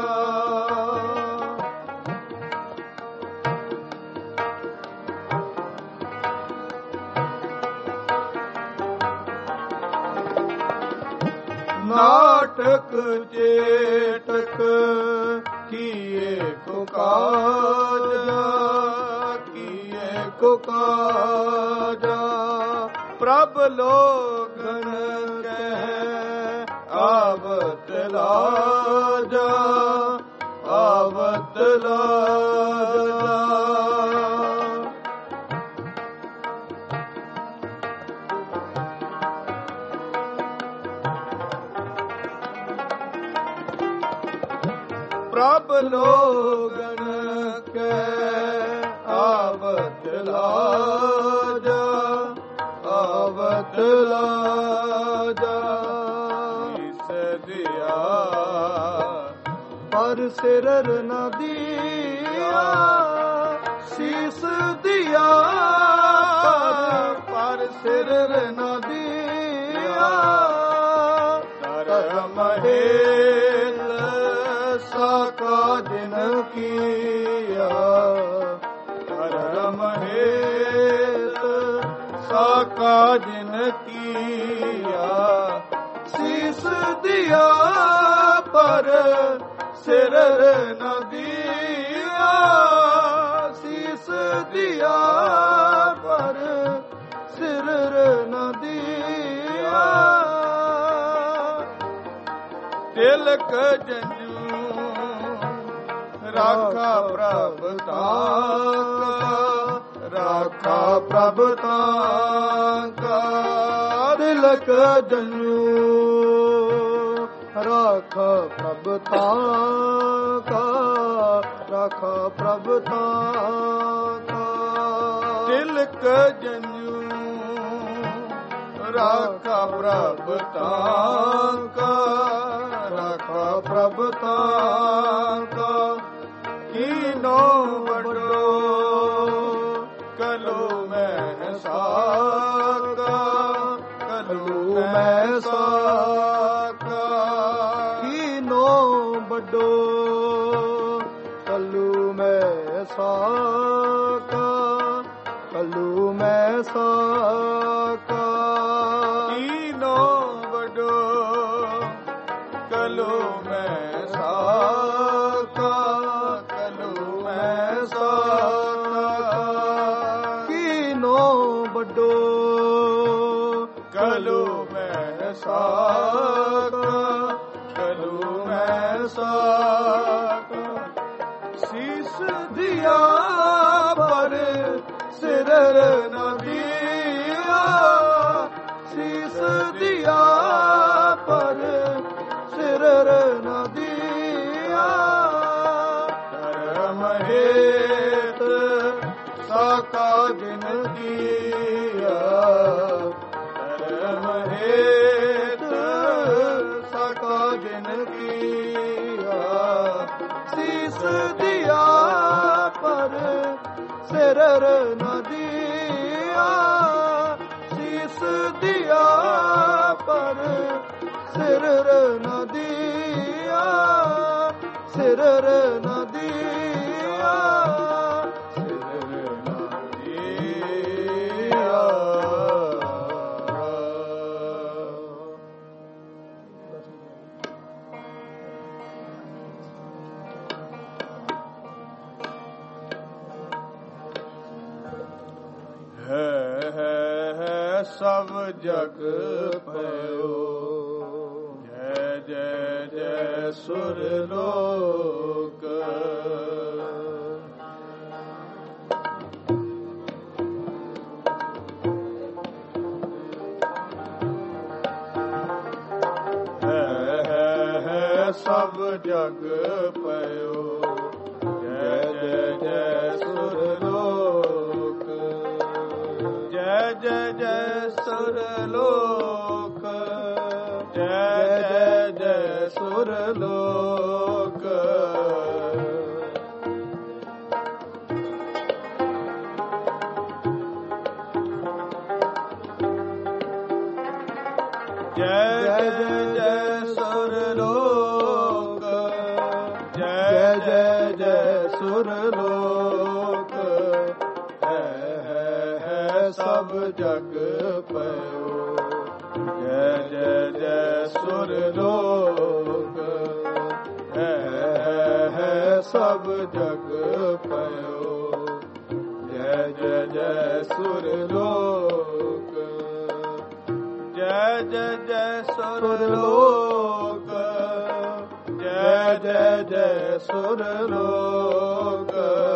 S2: ਨਾਟਕ ਚੇਟਕ ਕੀਏ ਕੋ ਕਾਜਾ, ਕੋ ਕਾਜਾ। ਪ੍ਰਭ ਲੋਗਨ ਕਹਿ ਆਵਤ ਲਾਜਾ, ਆਵਤ ਲਾਜਾ। ਪ੍ਰਭ ਲੋਗਨ ਕਹਿ ਆਵਤ ਲਾਜਾ, ਆਵਤ ਲਾਜਾ। ਸੀਸ ਦਿਆ
S1: ਪਰ ਸਿਰ ਨ ਦਿਆ, ਸੀਸ ਦਿਆ
S2: ਪਰ ਸਿਰ ਨ ਦਿਆ। ਧਰਮ ਹੇਤ ਸਾਕਾ ਜਿਨ ਕੀਆ, ਧਰਮ ਹੇਤ ਸਾਕਾ ਜਿਨ ਕੀਆ।
S1: ਸੀਸ ਦਿਆ ਪਰ ਸਿਰ ਨ ਦਿਆ, ਸੀਸ ਦਿਆ ਪਰ ਸਿਰ ਨ ਦਿਆ।
S2: ਤਿਲਕ ਜਨੂ ਰਾਖਾ ਪ੍ਰਭ ਤਾਕਾ, ਰਾਖਾ ਪ੍ਰਭ ਤਾਕਾ।
S1: ਤਿਲਕ ਜਨੂ ਰਾਖਾ ਪ੍ਰਭ ਤਾਕਾ, ਰਾਖਾ ਪ੍ਰਭ ਤਾਕਾ।
S2: ਤਿਲਕ ਜਨੂ ਰਾਖਾ ਪ੍ਰਭ ਤਾਕਾ, ਰਾਖਾ ਪ੍ਰਭ ਤਾਕਾ। ਕੀਨੋ ਵੱਡੋ ਕਲੂ ਮੈਂ ਸਾਕਾ, ਕਲੂ ਮੈਂ ਸਾਕਾ।
S1: ਕੀਨੋ ਵੱਡੋ ਕਲੂ ਮੈਂ ਸਾਕਾ, ਕਲੂ ਮੈਂ ਸਾਕਾ।
S2: ਕੀਨੋ ਵੱਡੋ ਕਲੂ ਮੈਂ ਸਾਕਾ, ਕਲੂ ਮੈਂ ਸਾਕਾ।
S1: ਕੀਨੋ ਵੱਡੋ
S2: ਕਲੂ ਮੈਂ ਸਾਕਾ, ਕਲੂ ਮੈਂ ਸਾਕਾ। ਸੀਸ ਦਿਆ ਪਰ ਸਿਰ ਨ ਦਿਆ,
S1: ਸੀਸ ਦਿਆ ਪਰ ਸਿਰ ਨ ਦਿਆ।
S2: ਧਰਮ ਹੇਤ ਸਾਕਾ ਜਿਨ ਕੀਆ, ਧਰਮ ਹੇਤ ਸਾਕਾ ਜਿਨ ਕੀਆ।
S1: ਸੀਸ ਦਿਆ ਪਰ ਸਿਰ ਨ ਦਿਆ, ਸੀਸ ਦਿਆ ਪਰ ਸਿਰ ਨ ਦਿਆ, ਸਿਰ ਨ ਦਿਆ।
S2: ਹੈ ਹੈ ਸਭ ਜਗ ਭਇਓ। ਜੈ ਜੈ ਜੈ ਸੁਰ ਲੋਕ। ਸਭ ਜਗ ਪਇਓ। ਜੈ ਜੈ ਜੈ ਸੁਰ ਲੋਕ। ਜੈ ਜੈ ਜੈ ਸੁਰ ਲੋਕ। ਜੈ ਜੈ ਜੈ ਸੁਰ ਲੋਕ। ਜੈ ਜੈ ਜੈ ਸੁਰ ਲੋਕ। ਜੈ ਜੈ ਜੈ ਸੁਰ ਲੋਕ। ਹੈ ਹੈ ਹੈ ਸਭ ਜਗ ਪਇਓ। ਜੈ ਜੈ ਜੈ ਸੁਰ ਲੋਕ। ਹੈ ਹੈ ਹੈ ਸਭ ਜਗ ਪਇਓ। ਜੈ ਜੈ ਜੈ ਸੁਰ ਲੋਕ। ਜੈ ਜੈ ਜੈ ਸੁਰ ਲੋਕ। ਜੈ ਜੈ ਜੈ ਸੁਰ ਲੋਕ।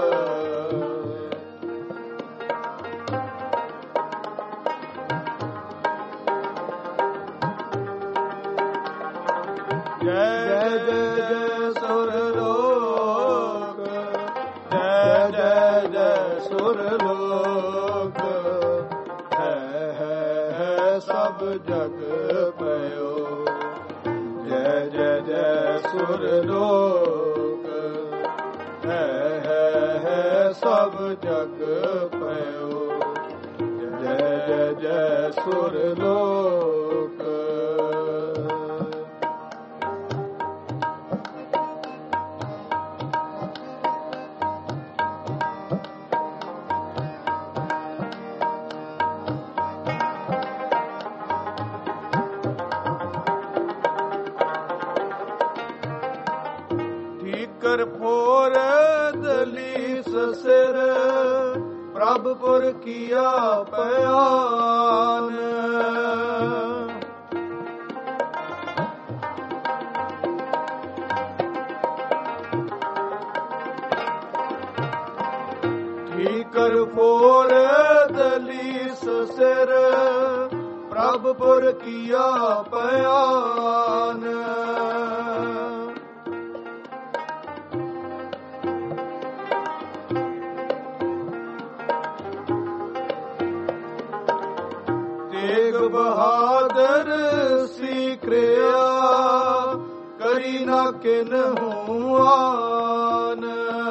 S2: ਜੈ ਜੈ ਜੈ ਸੁਰ ਲੋਕ। ਜੈ ਜੈ ਜੈ ਸੁਰ ਲੋਕ। ਹੈ ਹੈ ਸਭ ਜਗ ਪਇਓ। ਜੈ ਜੈ ਜੈ ਸੁਰ ਲੋਕ। ਹੈ ਹੈ ਸਭ ਜਗ ਪਇਓ। ਜੈ ਜੈ ਜੈ ਸੁਰ ਲੋਕ। ਕਰ ਫੋਰ ਦਲੀਸ ਸਿਰ। ਪ੍ਰਭ ਪੁਰ ਕੀਆ ਪਿਆਨ। ਠੀਕਰ ਫੋਰ ਦਲੀਸ ਸਿਰ। ਪ੍ਰਭ ਪੁਰ ਕੀਆ ਪਿਆਨ। ਤੇਗ ਬਹਾਦਰ ਸੀ ਕ੍ਰਿਆ। ਕਰੀ ਨਾ ਕਿਨਹੂ ਆਨ।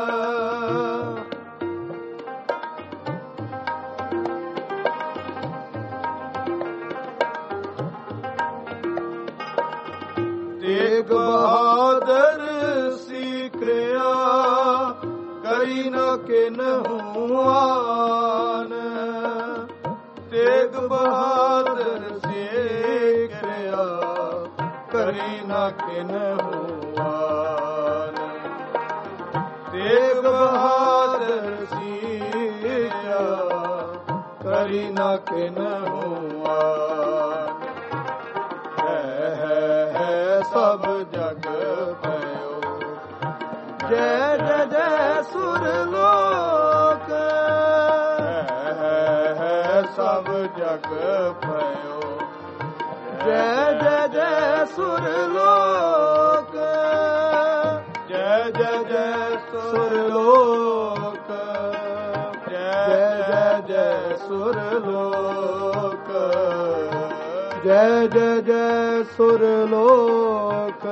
S2: ਤੇਗ ਬਹਾਦਰ ਸੀ ਕ੍ਰਿਆ। ਕਰੀ ਨਾ ਕਿਨਹੂ ਆਨ। ਤੇਗ ਬਹਾਦਰ ਸੀ ਕ੍ਰਿਆ। ਕਰੀ ਨਾ ਕਿਨਹੂ ਆਨ। ਤੇਗ ਬਹਾਦਰ ਸੀ ਕ੍ਰਿਆ। ਕਰੀ ਨਾ ਕਿਨਹੂ ਆਨ। ਹੈ ਹੈ ਹੈ ਸਭ ਜਗ ਪਇਓ। ਜੈ ਜੈ ਜੈ ਸੁਰ ਲੋਕ। ਸਭ ਜਗ ਪਇਓ। ਜੈ ਜੈ ਜੈ ਸੁਰ ਲੋਕ। ਜੈ ਜੈ ਜੈ ਸੁਰ ਲੋਕ। ਜੈ ਜੈ ਜੈ ਸੁਰ ਲੋਕ। ਜੈ ਜੈ ਜੈ ਸੁਰ ਲੋਕ।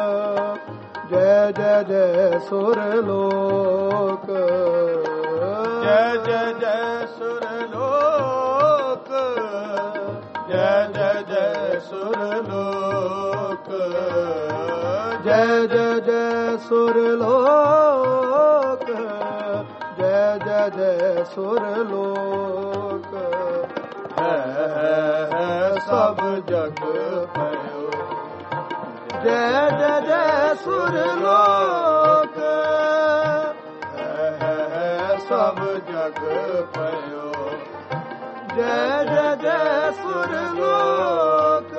S2: ਜੈ ਜੈ ਜੈ ਸੁਰ ਲੋਕ। ਜੈ ਜੈ ਜੈ ਸੁਰ ਲੋਕ। ਜੈ ਜੈ ਜੈ ਸੁਰ ਲੋਕ। ਜੈ ਜੈ ਜੈ ਸੁਰ ਲੋਕ। ਜੈ ਜੈ ਜੈ ਸੁਰ ਲੋਕ। ਹੈ ਹੈ ਸਭ ਜਗ ਪਇਓ। ਜੈ ਜੈ ਜੈ ਸੁਰ ਲੋਕ। ਹੈ ਹੈ ਸਭ ਜਗ ਪਇਓ।
S1: ਜੈ ਜੈ ਜੈ ਸੁਰ ਲੋਕ।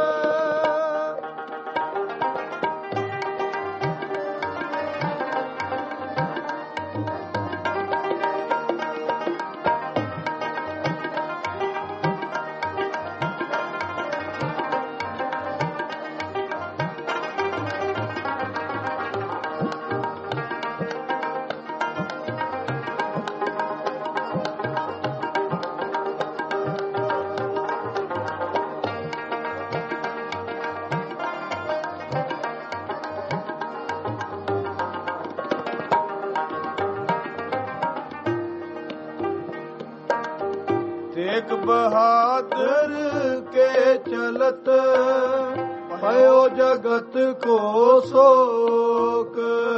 S2: तेग बहादुर के चलत भयो जगत को शोक।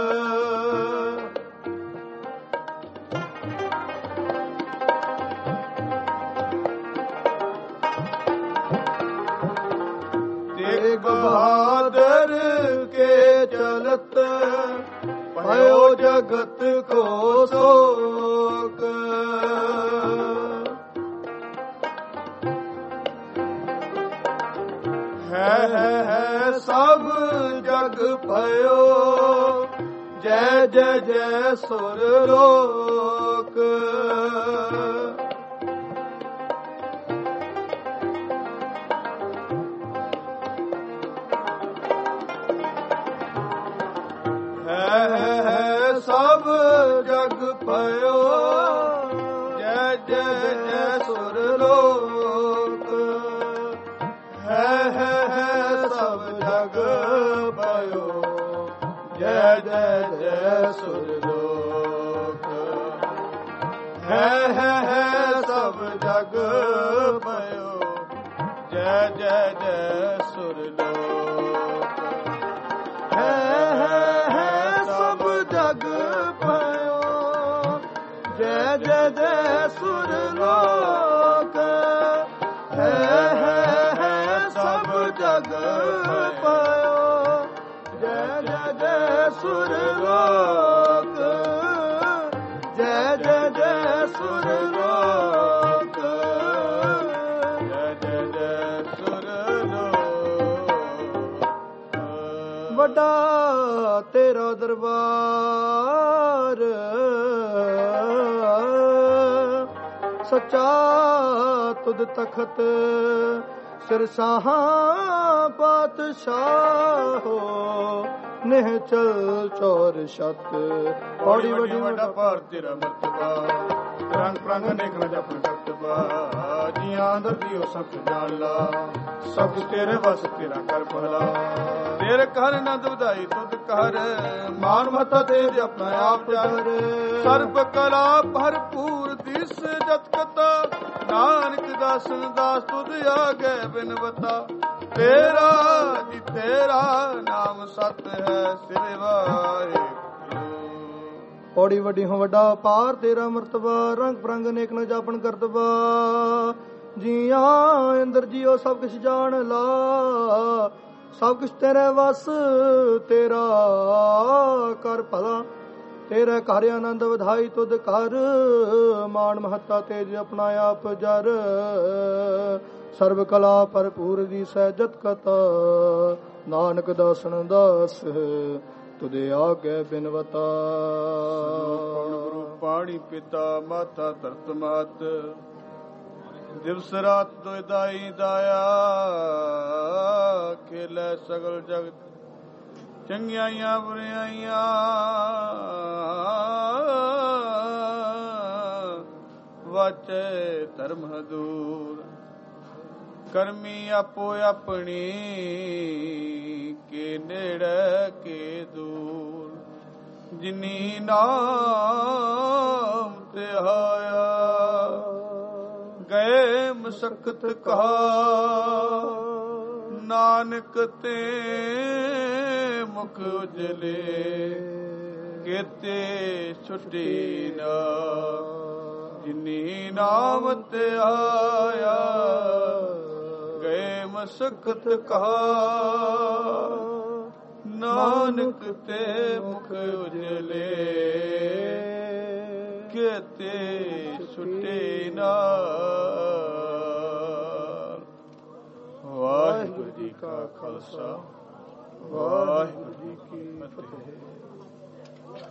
S2: तेग बहादुर के चलत भयो जगत को शोक। है है है सब जग भयो जय जय जय सुर लोक। है है है सब जग भयो जय जय जय सुर लोक। है है है सब जग भयो जय जय जय सुर लोक। है है है सब जग भयो जय जय जय सुर लोक। है है है सब जग भयो जय जय जय सुर लोक। है है सब जग पायो जय जय जय सुर लोक। जय जय जय सुर लोक। जय जय जय सुर लोक। ਵੱਡਾ ਤੇਰਾ ਦਰਬਾਰ ਸੱਚਾ ਤੁਧ ਤਖਤ ਸਿਰਸਾਹਾਂ ਪਾਤਸ਼ਾਹੋ ਨਿਹਚਲ ਚੌਰ ਛਤ। ਬੜੀ ਵੱਡੀ ਵੱਡਾ ਭਾਰ ਤੇਰਾ ਮਰਤਬਾ ਰੰਗ ਪ੍ਰੰਗ ਅਨੇਕ ਨਾ ਜਪਨ ਕਰਤਬਾ। ਜੀਆਂ ਅੰਦਰ ਦੀ ਉਹ ਸਭ ਜਾਣ ਲਾ ਸਭ ਕੁਛ ਤੇਰੇ ਵਸ ਤੇਰਾ ਕਰ ਭਲਾ। ਤੇਰੇ ਘਰ ਆਨੰਦ ਵਧਾਈ ਤੁਧ ਕਰ ਮਾਨ ਮਹਤਾ ਤੇਰੇ ਆਪਣਾ ਆਪ ਜਰ। ਸਰਬ ਕਲਾ ਭਰਪੂਰ ਦਿਸ ਜਤ ਕਤਾ ਨਾਨਕ ਦਾਸਨ ਦਾਸ ਤੁਧ ਆਗੇ ਬਿਨਵਤਾ। ਤੇਰਾ ਜੀ ਤੇਰਾ ਨਾਮ ਸਤ ਹੈ ਸਿਰ ਵਾਹਿਗੁਰੂ। ਪੌੜੀ ਵੱਡੀ ਹੋ ਵੱਡਾ ਪਾਰ ਤੇਰਾ ਮਰਤਬਾ ਰੰਗ ਪ੍ਰੰਗ ਅਨੇਕ ਨ ਜਾਪਨ ਕਰਤਬਾ। ਜੀਆਂ ਅੰਦਰ ਜੀਓ ਸਭ ਕੁਛ ਜਾਣ ਲਾ ਸਭ ਕੁਛ ਤੇਰੇ ਵਸ ਤੇਰਾ ਕਰ ਭਲਾ। ਤੇਰੇ ਘਰ ਆਨੰਦ ਵਧਾਈ ਤੁਧ ਕਰ ਮਾਨ ਮਹੱਤਾ ਤੇਜ ਆਪਣਾ ਆਪ ਜਰ। ਸਰਬ ਕਲਾ ਭਰਪੂਰ ਦੀ ਸਹਿਜਤ ਕਤਾ ਨਾਨਕ ਦਾਸਨ ਦਾਸ ਤੁਦੇ ਆਗੇ ਬਿਨਵਤਾ। ਗੁਰੂ ਪਾਣੀ ਪਿਤਾ ਮਾਤਾ ਧਰਤ ਮਾਤ ਦਿਵਸ ਰਾਤ ਦੁਇ ਦਾਈ ਦਾਇਆ। ਖੇਲੇ ਸਗਲ ਜਗਤ ਚੰਗਿਆਈਆਂ ਬੁਰਿਆਈਆਂ। ਵਾਚੇ ਧਰਮ ਦੂਰ ਕਰਮੀ ਆਪੋ ਆਪਣੀ ਕੇ ਨੇੜੇ ਕੇ ਦੂਰ। ਜਿਨੀ ਨਾਮ ਤੇ ਆਇਆ ਗਏ ਮਸਕਤ ਕਹਾ। ਨਾਨਕ ਤੇ ਮੁਖ ਉਜਲੇ ਕੇਤੇ ਛੁੱਟੀ ਨਾ। ਜਿਨੀ ਨਾਮ ਤੇ ਆਇਆ ਗਏ ਮਸਕਤ ਕਹਾ। ਨਾਨਕ ਤੇ ਮੁਖ ਉਜਲੇ ਕੇਤੇ ਛੁੱਟੇ ਨਾ। ਕਾ ਖਾਲਸਾ, ਵਾਹਿਗੁਰੂ ਜੀ ਕੀ ਫਤਿਹ।